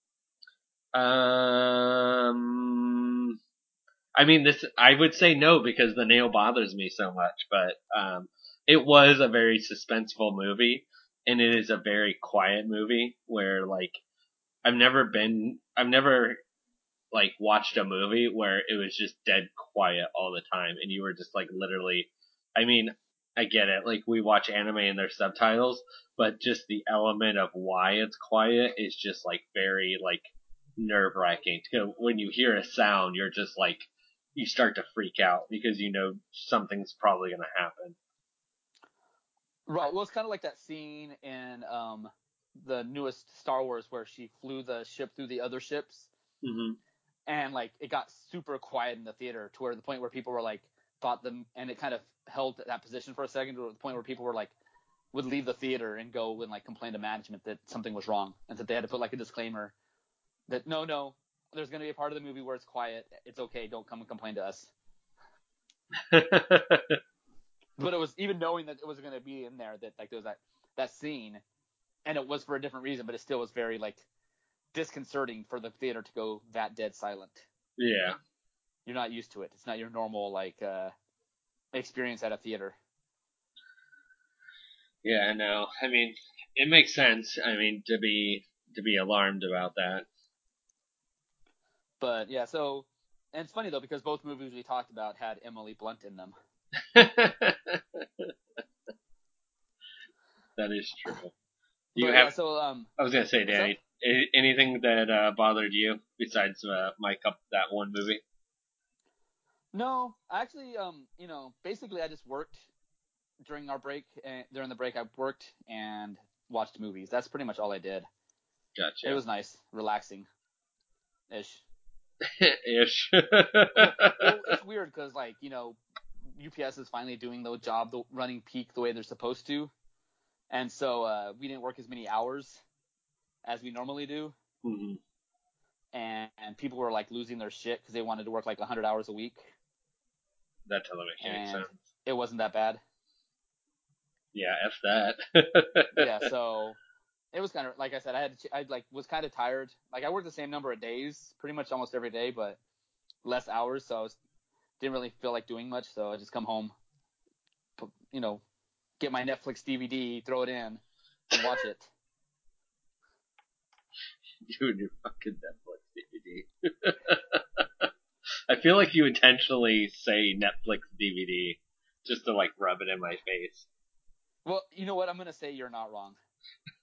um, I mean, this, I would say no because the nail bothers me so much, but, um, it was a very suspenseful movie, and it is a very quiet movie where, like, I've never been, I've never, like, watched a movie where it was just dead quiet all the time, and you were just, like, literally, I mean, I get it, like, we watch anime and there's subtitles, but just the element of why it's quiet is just, like, very, like, nerve-wracking. When you hear a sound, you're just, like, you start to freak out because you know something's probably going to happen. Right. Well, it's kind of like that scene in um, the newest Star Wars where she flew the ship through the other ships, Mm-hmm. and like it got super quiet in the theater to where the point where people were like thought them, and it kind of held that position for a second to the point where people were like would leave the theater and go and like complain to management that something was wrong, and that they had to put like a disclaimer that no, no, there's going to be a part of the movie where it's quiet. It's okay. Don't come and complain to us. But it was even knowing that it was going to be in there that like there was that that scene, and it was for a different reason, but it still was very like disconcerting for the theater to go that dead silent. Yeah. You're not used to it. It's not your normal like uh, experience at a theater. Yeah, no. I mean, it makes sense. I mean, to be to be alarmed about that. But yeah, so and it's funny though because both movies we talked about had Emily Blunt in them. That is true. Do you But have? yeah, so um, I was gonna say, what's up? Danny, a- anything that uh, bothered you besides uh, Mike up that one movie? No, actually, um, you know, basically I just worked during our break. And during the break, I worked and watched movies. That's pretty much all I did. It Gotcha. was nice, relaxing, ish. Ish. Well, well, it's weird because like you know, U P S is finally doing the job, the running peak the way they're supposed to, and so uh, we didn't work as many hours as we normally do, hmm and, and people were like losing their shit because they wanted to work like one hundred hours a week, That totally makes any and sense. it wasn't that bad. Yeah, f that. Yeah, so it was kind of like I said, I had to, I like was kind of tired. Like I worked the same number of days, pretty much almost every day, but less hours, so I was, didn't really feel like doing much. So I just come home, put, you know, get my Netflix D V D, throw it in, and watch it. You and your fucking Netflix D V D. I feel like you intentionally say Netflix D V D just to like rub it in my face. Well, you know what? I'm gonna say you're not wrong.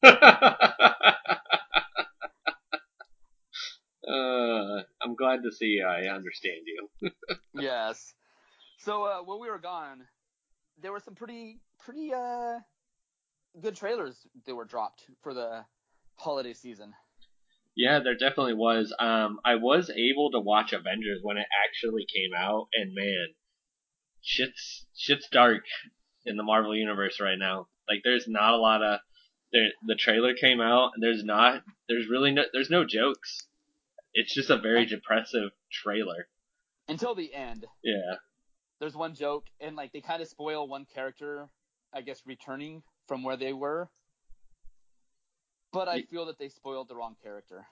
uh, I'm glad to see I understand you. Yes. So uh, when we were gone, there were some pretty pretty uh good trailers that were dropped for the holiday season. Yeah, there definitely was. Um, I was able to watch Avengers when it actually came out, and man, shit's shit's dark in the Marvel universe right now. Like, there's not a lot of there. The trailer came out, and there's not. There's really no. There's no jokes. It's just a very And, depressive trailer. until the end, Yeah. there's one joke, and like they kind of spoil one character, I guess, returning from where they were. But I feel that they spoiled the wrong character.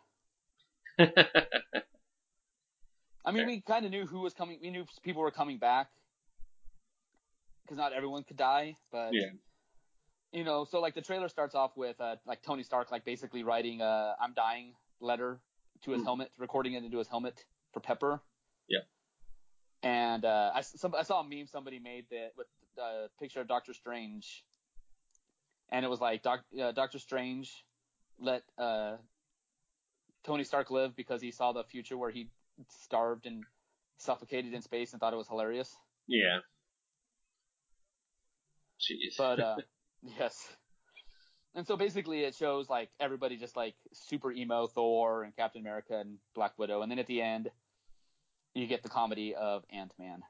I mean, we kind of knew who was coming. We knew people were coming back because not everyone could die. But yeah. you know, so like the trailer starts off with uh, like Tony Stark like basically writing a "I'm dying" letter to his Mm. helmet, recording it into his helmet for Pepper. Yeah. And uh, I, some, I saw a meme somebody made that with a picture of Doctor Strange, and it was like Doc, uh, Doctor Strange let uh, Tony Stark live because he saw the future where he starved and suffocated in space and thought it was hilarious. Yeah. Jeez. But uh, yes. And so basically it shows like everybody just like super emo Thor and Captain America and Black Widow, and then at the end you get the comedy of Ant-Man.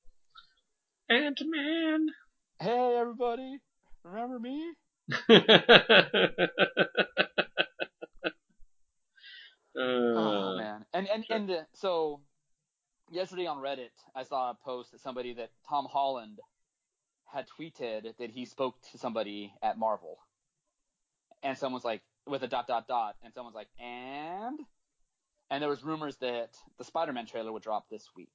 Ant-Man. Hey everybody, remember me? Oh uh, man. And and sure. and uh, so yesterday on Reddit I saw a post that somebody that Tom Holland had tweeted that he spoke to somebody at Marvel. And someone's like with a dot dot dot and someone's like, and and there was rumors that the Spider-Man trailer would drop this week.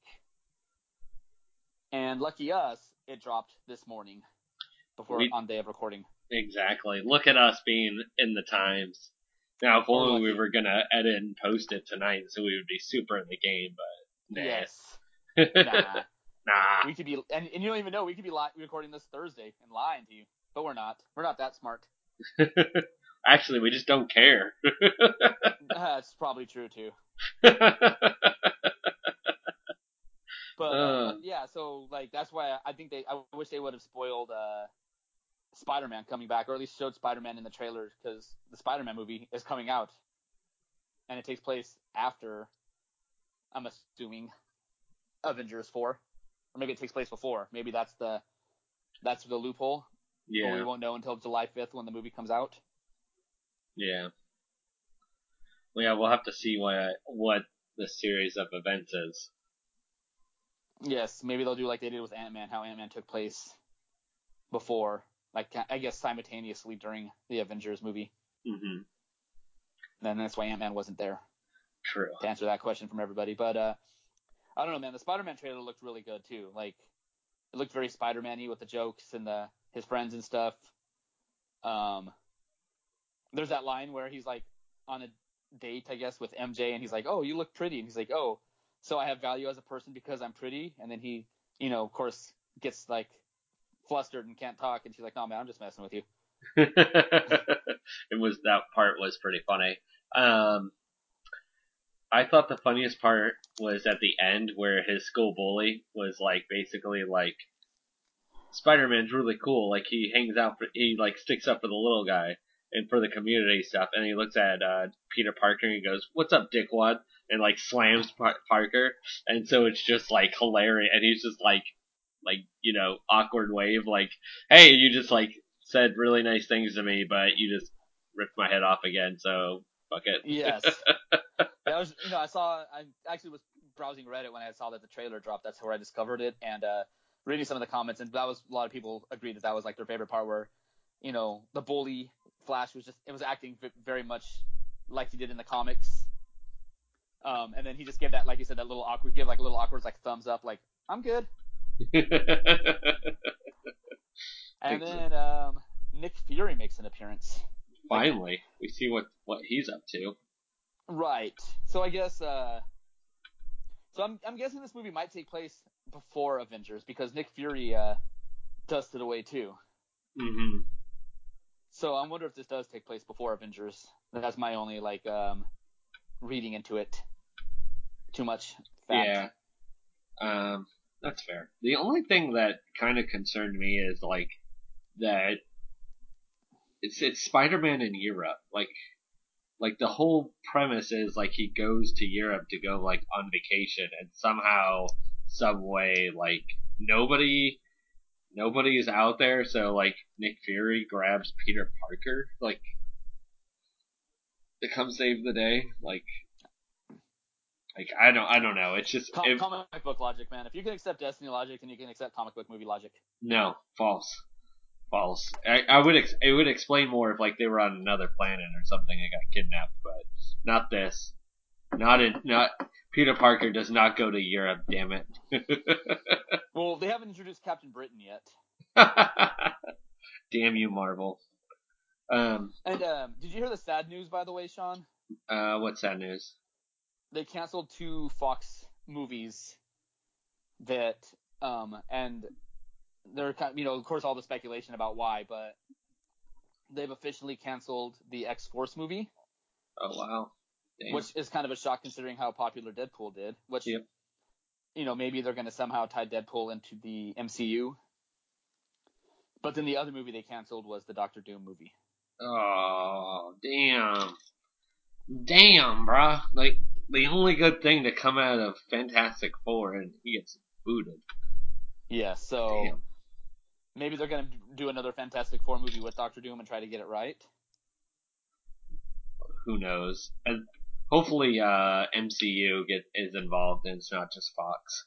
And lucky us, it dropped this morning before We on day of recording. exactly. Look at us being in the times. Now, if Or only we lucky. were gonna edit and post it tonight, so we would be super in the game. But Yes. nah, Nah. nah. We could be, and, and you don't even know, we could be li- recording this Thursday and lying to you. But we're not. We're not that smart. Actually, we just don't care. That's probably true too. uh, But uh, yeah, so like that's why I, I think they. I wish they would have spoiled uh, Spider-Man coming back, or at least showed Spider-Man in the trailer, because the Spider-Man movie is coming out, and it takes place after, I'm assuming, Avengers four, or maybe it takes place before. Maybe that's the that's the loophole, but we yeah, won't know until July fifth when the movie comes out. yeah. Well, yeah, we'll have to see what what the series of events is. Yes, maybe they'll do like they did with Ant-Man, how Ant-Man took place before, like I guess simultaneously during the Avengers movie. Mm-hmm. Then that's why Ant-Man wasn't there True. to answer that question from everybody. But uh, I don't know, man. The Spider-Man trailer looked really good too. Like it looked very Spider-Man-y with the jokes and the his friends and stuff. Um, there's that line where he's like on a date, I guess, with M J, and he's like, "Oh, you look pretty," and he's like, "Oh, so I have value as a person because I'm pretty." And then he, you know, of course, gets like flustered and can't talk, and she's like, "No, man, I'm just messing with you." it was that part was pretty funny. Um, I thought the funniest part was at the end where his school bully was like basically like Spider-Man's really cool. Like he hangs out for he like sticks up for the little guy and for the community stuff. And he looks at uh, Peter Parker and he goes, "What's up, dickwad?" And like slams Par- Parker. And so it's just like hilarious. And he's just like like you know awkward wave like, "Hey, you just like said really nice things to me, but you just ripped my head off again. So fuck it." Yes, yeah, I was, you know, I saw, I actually was browsing Reddit when I saw that the trailer dropped. That's where I discovered it, and uh, reading some of the comments, and that was a lot of people agreed that that was like their favorite part, where, you know, the bully Flash was just, it was acting very much like he did in the comics. Um, and then he just gave that, like you said, that little awkward, give like a little awkward, like thumbs up, like I'm good. And then um, Nick Fury makes an appearance. Like, Finally, we see what what he's up to. right. So I guess, uh, so I'm I'm guessing this movie might take place before Avengers because Nick Fury uh, dusted away too. Mm-hmm. So I wonder if this does take place before Avengers. That's my only like um, reading into it too much fact. Yeah. Um, that's fair. The only thing that kind of concerned me is like that it's it's Spider-Man in Europe. Like like the whole premise is like he goes to Europe to go like on vacation, and somehow, some way, like nobody nobody is out there. So like Nick Fury grabs Peter Parker like to come save the day. Like like I don't I don't know. It's just Com- if comic book logic, man. If you can accept Destiny logic, then you can accept comic book movie logic. no false. False. I, I would ex- it would explain more if like they were on another planet or something and got kidnapped, but not this. Not in not Peter Parker does not go to Europe. Damn it. Well, they haven't introduced Captain Britain yet. Damn you, Marvel. Um. And um, did you hear the sad news, by the way, Sean? Uh. What's that news? They canceled two Fox movies that um and they're kind of, you know, of course, all the speculation about why, but they've officially canceled the X-Force movie. Oh wow. Damn. Which is kind of a shock considering how popular Deadpool did. Which, yep. you know, maybe they're going to somehow tie Deadpool into the M C U. But then the other movie they canceled was the Doctor Doom movie. Oh damn. Damn, bruh. Like the only good thing to come out of Fantastic Four, and he gets booted. Yeah, so Damn. maybe they're going to do another Fantastic Four movie with Doctor Doom and try to get it right. Who knows? And hopefully, uh, M C U get is involved, and it's not just Fox.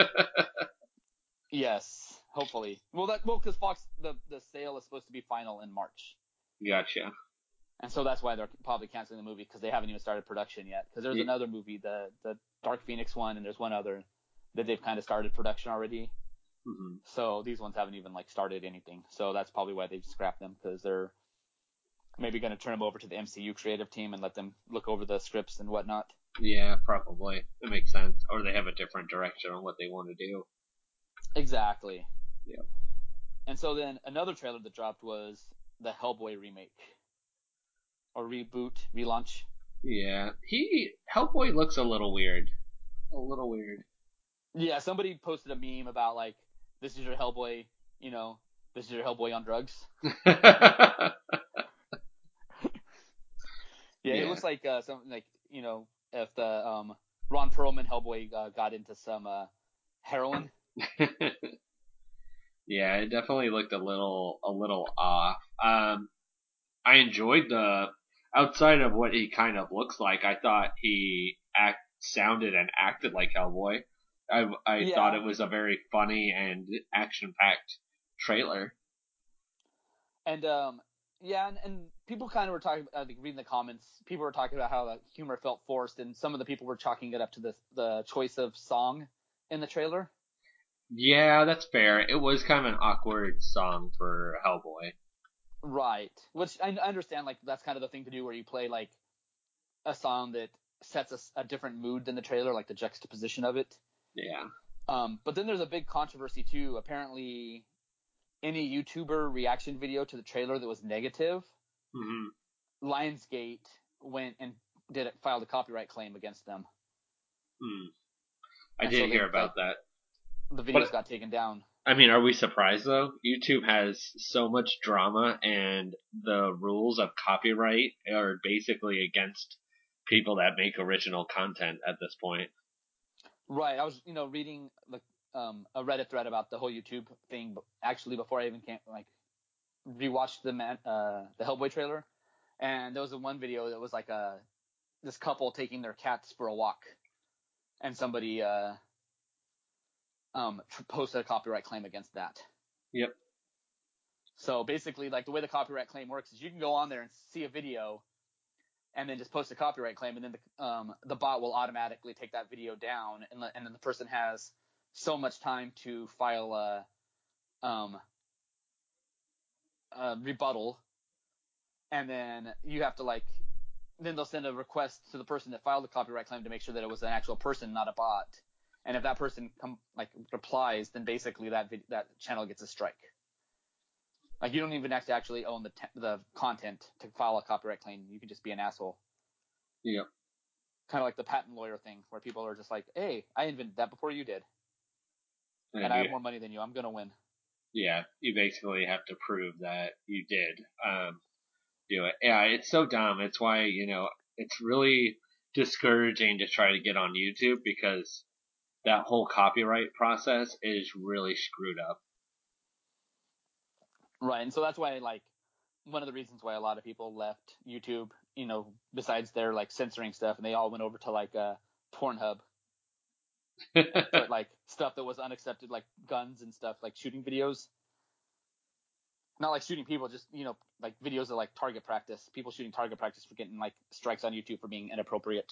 Yes, hopefully. Well, that well because Fox the the sale is supposed to be final in March, Gotcha. and so that's why they're probably canceling the movie because they haven't even started production yet. Because there's Yeah. another movie, the the Dark Phoenix one, and there's one other that they've kind of started production already. Mm-hmm. So these ones haven't even like started anything. So that's probably why they've scrapped them because they're maybe going to turn them over to the M C U creative team and let them look over the scripts and whatnot. Yeah, probably. It makes sense. Or they have a different direction on what they want to do. Exactly. Yeah. And so then another trailer that dropped was the Hellboy remake or reboot, relaunch. Yeah. He Hellboy looks a little weird. A little weird. Yeah, somebody posted a meme about like, this is your Hellboy, you know, this is your Hellboy on drugs. yeah. Yeah, it looks like uh, something like, you know, if the um, Ron Perlman Hellboy uh, got into some uh, heroin. Yeah, it definitely looked a little a little off. Um, I enjoyed the outside of what he kind of looks like. I thought he act sounded and acted like Hellboy. I I thought Yeah. it was a very funny and action packed trailer. And um, yeah, and, and people kind of were talking, I think, reading the comments, people were talking about how the humor felt forced, and some of the people were chalking it up to the the choice of song in the trailer. Yeah, that's fair. It was kind of an awkward song for Hellboy. Right. Which I understand, like, that's kind of the thing to do where you play, like, a song that sets a, a different mood than the trailer, like the juxtaposition of it. Yeah. Um, but then there's a big controversy, too. Apparently, any YouTuber reaction video to the trailer that was negative, hmm Lionsgate went and did it, filed a copyright claim against them. Hmm. I And did so hear they, like, about that. the videos But got taken down. I mean, are we surprised though? YouTube has so much drama, and the rules of copyright are basically against people that make original content at this point. Right. I was, you know, reading like um, a Reddit thread about the whole YouTube thing. Actually, before I even came, like, rewatched the man, uh, the Hellboy trailer, and there was a one video that was like a this couple taking their cats for a walk, and somebody uh, um, posted a copyright claim against that. Yep. So basically, like, the way the copyright claim works is you can go on there and see a video, and then just post a copyright claim, and then the um, the bot will automatically take that video down, and and then the person has so much time to file a um, a rebuttal, and then you have to, like, then they'll send a request to the person that filed the copyright claim to make sure that it was an actual person, not a bot. And if that person com- like replies, then basically that vid- that channel gets a strike. Like you don't even have to actually own the te- the content to file a copyright claim. You can just be an asshole. Yeah. Kind of like the patent lawyer thing, where people are just like, "Hey, I invented that before you did, And, and I you, have more money than you. I'm gonna win." yeah, you basically have to prove that you did um, do it. Yeah, it's so dumb. It's why, you know, it's really discouraging to try to get on YouTube because that whole copyright process is really screwed up. Right, and so that's why, like, one of the reasons why a lot of people left YouTube, you know, besides their like censoring stuff, and they all went over to like uh, Pornhub and put like stuff that was unaccepted, like guns and stuff, like shooting videos. Not like shooting people, just you know, like videos of like target practice, people shooting target practice for getting like strikes on YouTube for being inappropriate.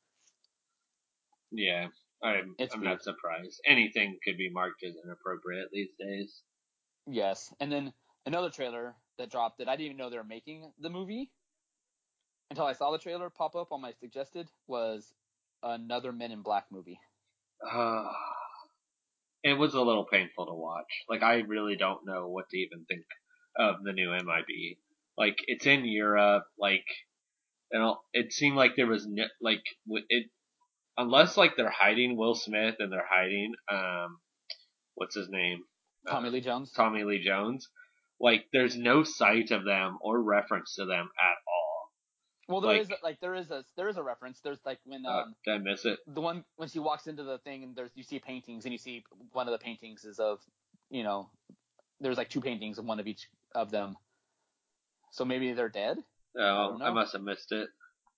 Yeah, I'm It's I'm weird. not surprised. Anything could be marked as inappropriate these days. Yes, and then another trailer that dropped that I didn't even know they were making the movie until I saw the trailer pop up on my suggested was another Men in Black movie. Uh, it was a little painful to watch. Like I really don't know what to even think of the new M I B. Like it's in Europe. Like you know, it seemed like there was no, like it unless like they're hiding Will Smith and they're hiding um what's his name Tommy uh, Lee Jones. Tommy Lee Jones. Like there's no sight of them or reference to them at all. Well, there Like is like there is a there is a reference. There's like when uh, um did I miss it? the one when she walks into the thing and there's you see paintings and you see one of the paintings is of you know there's like two paintings of one of each of them. So maybe they're dead. I Oh, don't I know. must have missed it.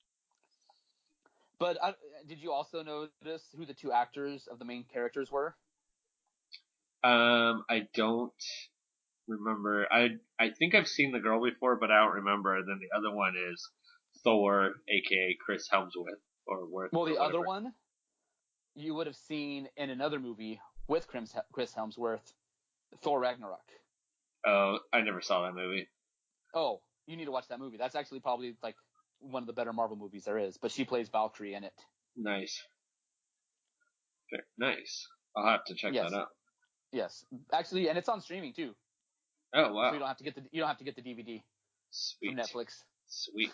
But I, did you also notice who the two actors of the main characters were? Um, I don't remember. I I think I've seen the girl before, but I don't remember. And then the other one is Thor, aka Chris Hemsworth or Worth Well, or the other whatever. one you would have seen in another movie with Chris Chris Helmsworth, Thor Ragnarok. Oh, I never saw that movie. Oh, you need to watch that movie. That's actually probably like one of the better Marvel movies there is. But she plays Valkyrie in it. Nice, Very nice. I'll have to check that Yes, out. yes. Actually, and it's on streaming too, Oh so you wow, don't have to get the you don't have to get the D V D from sweet, Netflix. sweet.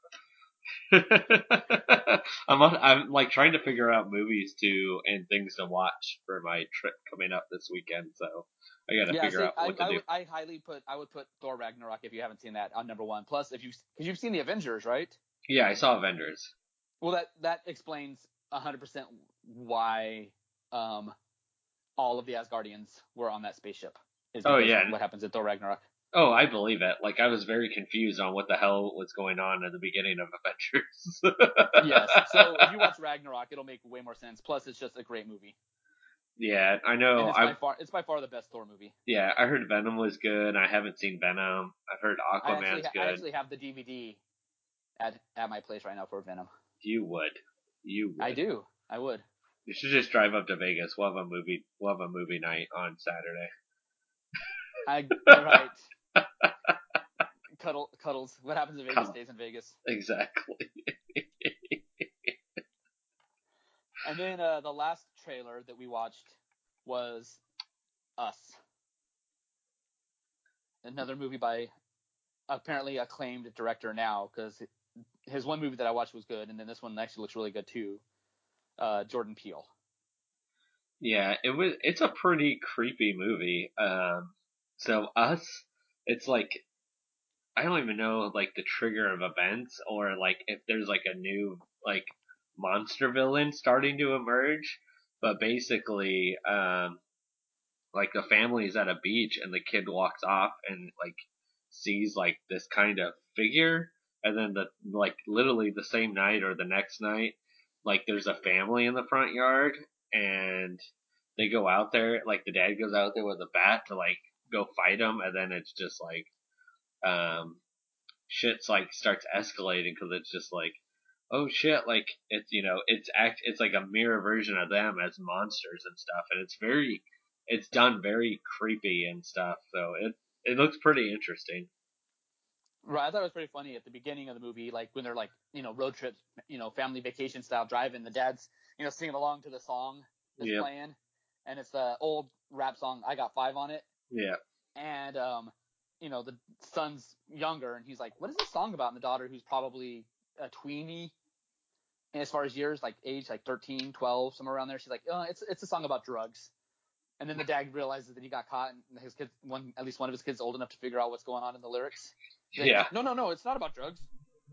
I'm on, I'm like trying to figure out movies to and things to watch for my trip coming up this weekend. So I got to Yeah, figure see, out I, what to I do. would I highly put I would put Thor Ragnarok if you haven't seen that on number one. Plus, if you because you've seen the Avengers, right? Yeah, I saw Avengers. Well, that that explains one hundred percent why um all of the Asgardians were on that spaceship is Oh because yeah. of what happens in Thor Ragnarok. Oh, I believe it. Like I was very confused on what the hell was going on at the beginning of Avengers. Yes. So if you watch Ragnarok, it'll make way more sense. Plus, it's just a great movie, Yeah, I know. and it's I by far it's by far the best Thor movie. yeah, I heard Venom was good. I haven't seen Venom. I've heard I actually Aquaman's ha- I good. actually have the D V D at at my place right now for Venom. You would. You I would. do. I would. You should just drive up to Vegas. We'll have a movie. We'll have a movie night on Saturday. I you're right. Cuddle cuddles. What happens in Vegas Come, stays in Vegas. exactly. And then uh, the last trailer that we watched was Us, another movie by apparently acclaimed director now because his one movie that I watched was good, and then this one actually looks really good too. Uh, Jordan Peele. Yeah, it was. It's a pretty creepy movie. Um, so Us, it's like I don't even know like the trigger of events or like if there's like a new like monster villain starting to emerge. But basically, um, like the family is at a beach and the kid walks off and like sees like this kind of figure, and then the like literally the same night or the next night, like there's a family in the front yard and they go out there. Like the dad goes out there with a bat to like go fight them, and then it's just like um shit's like starts escalating because it's just like, oh shit, like it's you know it's act it's like a mirror version of them as monsters and stuff, and it's very it's done very creepy and stuff. So it it looks pretty interesting. Right, I thought it was pretty funny at the beginning of the movie, like when they're like, you know, road trips, you know, family vacation style driving. The dad's, you know, singing along to the song that's Yep. playing, and it's the old rap song "I Got Five on It." Yeah. And um, you know, the son's younger, and he's like, "What is this song about?" And the daughter, who's probably a tweenie, and as far as years, like age, like thirteen, twelve, somewhere around there, she's like, "Oh, it's it's a song about drugs." And then the dad realizes that he got caught, and his kids, one at least one of his kids, is old enough to figure out what's going on in the lyrics. He's Yeah. like, no, no, no, it's not about drugs.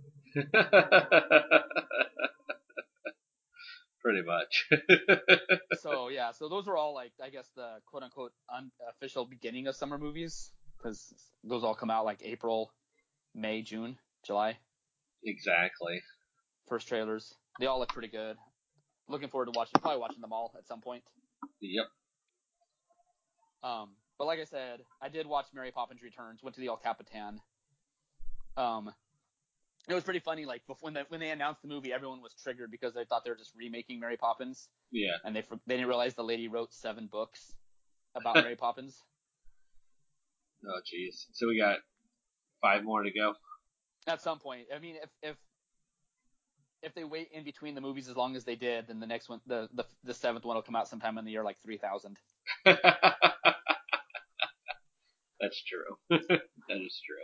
Pretty much. So yeah, so those were all like, I guess, the quote unquote unofficial beginning of summer movies, because those all come out like April, May, June, July. Exactly. First trailers. They all look pretty good. Looking forward to watching, probably watching them all at some point. Yep. Um, but like I said, I did watch Mary Poppins Returns. Went to the El Capitan. Um, it was pretty funny. Like when they, when they announced the movie, everyone was triggered because they thought they were just remaking Mary Poppins. Yeah. And they they didn't realize the lady wrote seven books about Mary Poppins. Oh, jeez. So we got five more to go. At some point, I mean, if if if they wait in between the movies as long as they did, then the next one, the the, the seventh one, will come out sometime in the year like three thousand. That's true. That is true.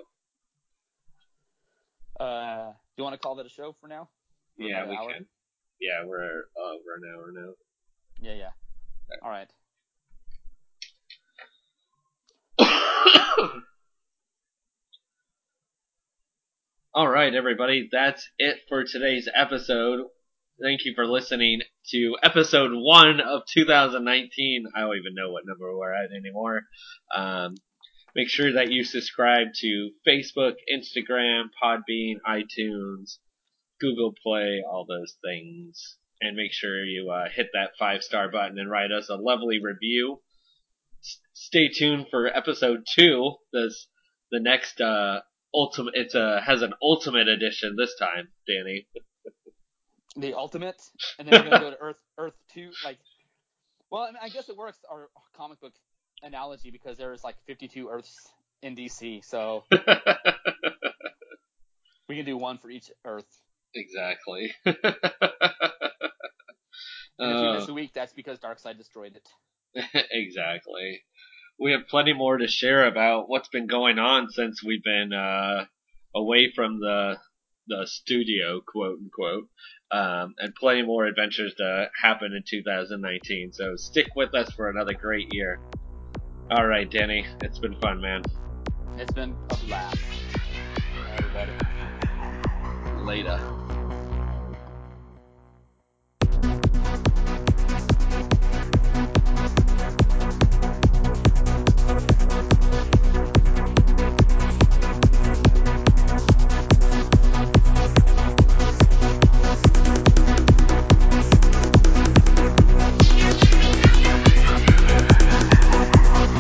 Uh, do you want to call that a show for now? For yeah, we hour? can. Yeah, we're uh, over an hour now. Yeah, yeah. Okay. All right. All right, everybody. That's it for today's episode. Thank you for listening to episode one of two thousand nineteen. I don't even know what number we're at anymore. Um, make sure that you subscribe to Facebook, Instagram, Podbean, iTunes, Google Play, all those things. And make sure you uh, hit that five-star button and write us a lovely review. S- stay tuned for episode two. This, the next uh, ultimate. It uh, has an ultimate edition this time, Danny. The ultimate, and then we're gonna go to Earth, Earth two. Like, well, I, mean, I guess it works, our comic book analogy, because there's like fifty-two Earths in D C, so we can do one for each Earth. Exactly. And if we uh, miss a week, that's because Darkseid destroyed it. Exactly. We have plenty more to share about what's been going on since we've been uh, away from the the studio, quote unquote, um, and plenty more adventures to happen in two thousand nineteen. So stick with us for another great year. All right, Danny, it's been fun, man. It's been a blast. Everybody. Later.